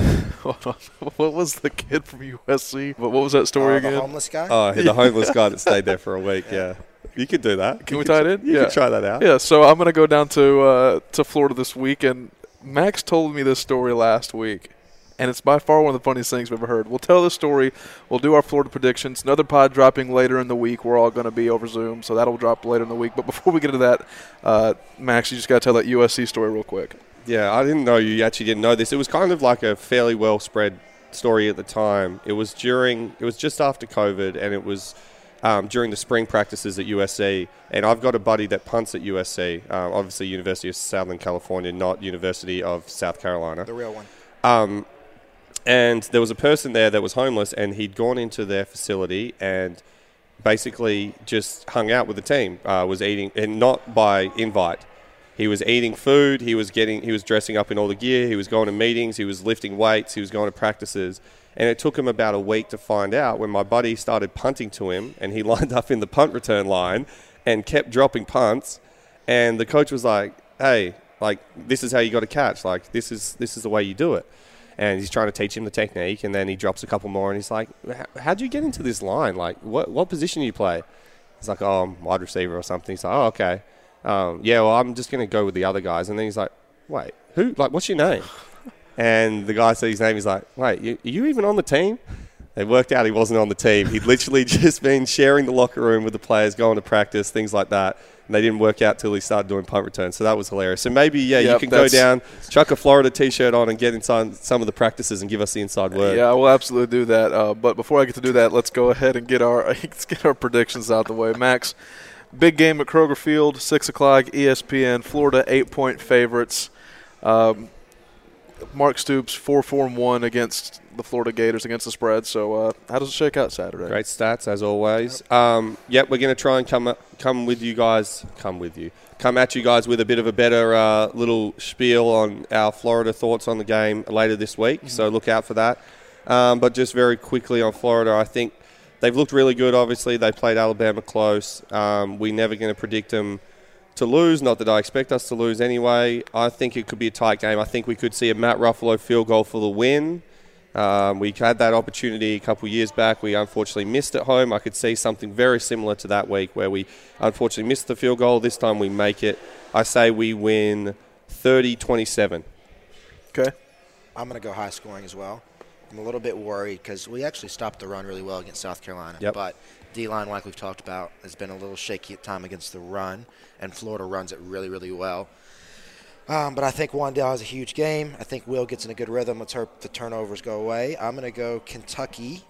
G: what was the kid from USC? What was that story again?
F: The homeless guy?
E: Oh, the homeless guy that stayed there for a week, yeah. You could do that.
G: Can we tie it in?
E: You could try that out.
G: Yeah, so I'm going to go down to Florida this week. And Max told me this story last week. And it's by far one of the funniest things we've ever heard. We'll tell this story. We'll do our Florida predictions. Another pod dropping later in the week. We're all going to be over Zoom, so that'll drop later in the week. But before we get into that, Max, you just got to tell that USC story real quick.
E: Yeah, I didn't know you actually didn't know this. It was kind of like a fairly well spread story at the time. It was just after COVID, and it was during the spring practices at USC. And I've got a buddy that punts at USC, obviously University of Southern California, not University of South Carolina.
F: The real one.
E: And there was a person there that was homeless, and he'd gone into their facility and basically just hung out with the team, was eating, and not by invite. He was eating food, he was dressing up in all the gear, he was going to meetings, he was lifting weights, he was going to practices. And it took him about a week to find out when my buddy started punting to him, and he lined up in the punt return line and kept dropping punts. And the coach was like, hey, like, this is how you got to catch. Like, this is the way you do it. And he's trying to teach him the technique, and then he drops a couple more, and he's like, how'd you get into this line? Like, what position do you play? He's like, oh, I'm wide receiver or something. He's like, oh, okay. Yeah, well, I'm just going to go with the other guys. And then he's like, wait, who? Like, what's your name? And the guy said his name. He's like, wait, are you even on the team? It worked out he wasn't on the team. He'd literally just been sharing the locker room with the players, going to practice, things like that. And they didn't work out till he started doing punt returns. So that was hilarious. So maybe, you can go down, chuck a Florida T-shirt on and get inside some of the practices and give us the inside word.
G: Yeah, we'll absolutely do that. But before I get to do that, let's go ahead and get our predictions out the way. Max, big game at Kroger Field, 6 o'clock, ESPN, Florida 8-point favorites. Mark Stoops 4-1 against the Florida Gators against the spread. So how does it shake out Saturday?
E: Great stats as always. We're going to try and come at you guys with a bit of a better little spiel on our Florida thoughts on the game later this week. So look out for that. But just very quickly on Florida, I think they've looked really good. Obviously, they played Alabama close. We're never going to predict them to lose, not that I expect us to lose anyway. I think it could be a tight game. I think we could see a Matt Ruffalo field goal for the win. We had that opportunity a couple of years back. We unfortunately missed at home. I could see something very similar to that week where we unfortunately missed the field goal. This time we make it. I say we win 30-27.
G: Okay.
F: I'm going to go high scoring as well. I'm a little bit worried because we actually stopped the run really well against South Carolina.
E: Yep.
F: But D-line, like we've talked about, has been a little shaky at time against the run, and Florida runs it really, really well. But I think Wandale has a huge game. I think Will gets in a good rhythm. Let's hope the turnovers go away. I'm going to go Kentucky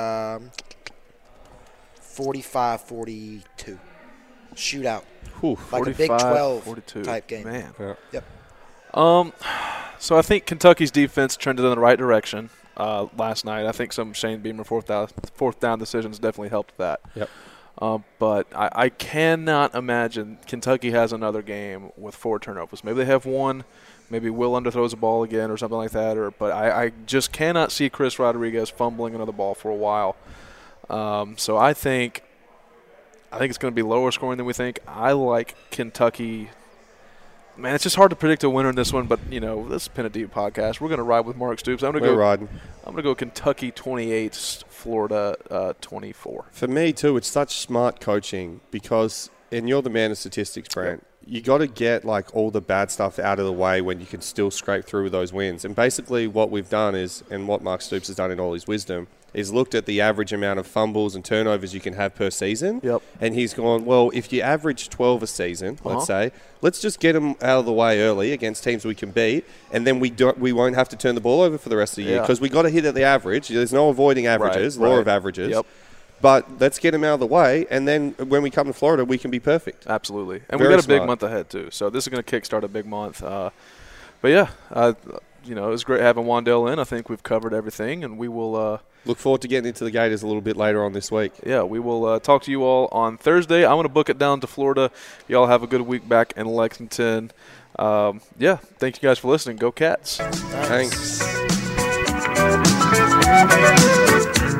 F: 45-42. Shootout. Like a Big 12 type game.
G: Man.
F: Yeah. Yep.
G: So I think Kentucky's defense trended in the right direction last night. I think some Shane Beamer fourth down decisions definitely helped that.
E: Yep.
G: But I cannot imagine Kentucky has another game with 4 turnovers. Maybe they have one. Maybe Will underthrows a ball again or something like that. But I just cannot see Chris Rodriguez fumbling another ball for a while. So I think it's going to be lower scoring than we think. I like Kentucky. Man, it's just hard to predict a winner in this one, but, this is Pin It Deep podcast. We're going to ride with Mark Stoops. I'm going to go Kentucky 28, Florida 24.
E: For me, too, it's such smart coaching because, and you're the man of statistics, Brant, you got to get, all the bad stuff out of the way when you can still scrape through with those wins. And basically what we've done is, and what Mark Stoops has done in all his wisdom, is looked at the average amount of fumbles and turnovers you can have per season.
G: Yep.
E: And he's gone, well, if you average 12 a season, let's say, let's just get them out of the way early against teams we can beat, and then we won't have to turn the ball over for the rest of the year because we got to hit at the average. There's no avoiding averages, law of averages.
G: Yep.
E: But let's get them out of the way, and then when we come to Florida, we can be perfect.
G: Absolutely. And we got a big month ahead, too. So this is going to kickstart a big month. But, yeah, it was great having Wandale in. I think we've covered everything, and we will
E: look forward to getting into the Gators a little bit later on this week.
G: Yeah, we will talk to you all on Thursday. I'm going to book it down to Florida. Y'all have a good week back in Lexington. Thank you guys for listening. Go Cats.
E: Thanks.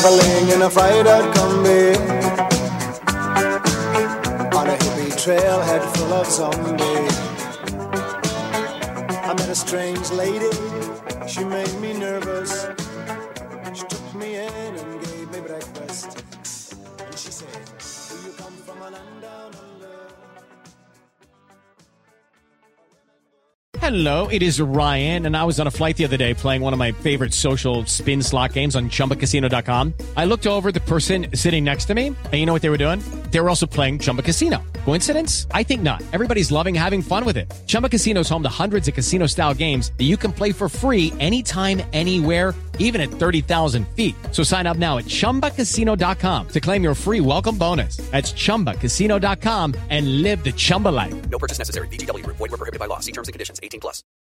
I: traveling in a fried-out Kombi on a hippie trailhead full of zombies. I met a strange lady, she made me nervous. She took me in and gave me breakfast. And she said, do you come from a land down under?
J: Hello, it is Ryan, and I was on a flight the other day playing one of my favorite social spin slot games on ChumbaCasino.com. I looked over at the person sitting next to me, and you know what they were doing? They were also playing Chumba Casino. Coincidence? I think not. Everybody's loving having fun with it. Chumba Casino is home to hundreds of casino-style games that you can play for free anytime, anywhere, even at 30,000 feet. So sign up now at ChumbaCasino.com to claim your free welcome bonus. That's ChumbaCasino.com and live the Chumba life.
K: No purchase necessary. VGW Group. Void where prohibited by law. See terms and conditions. 18+.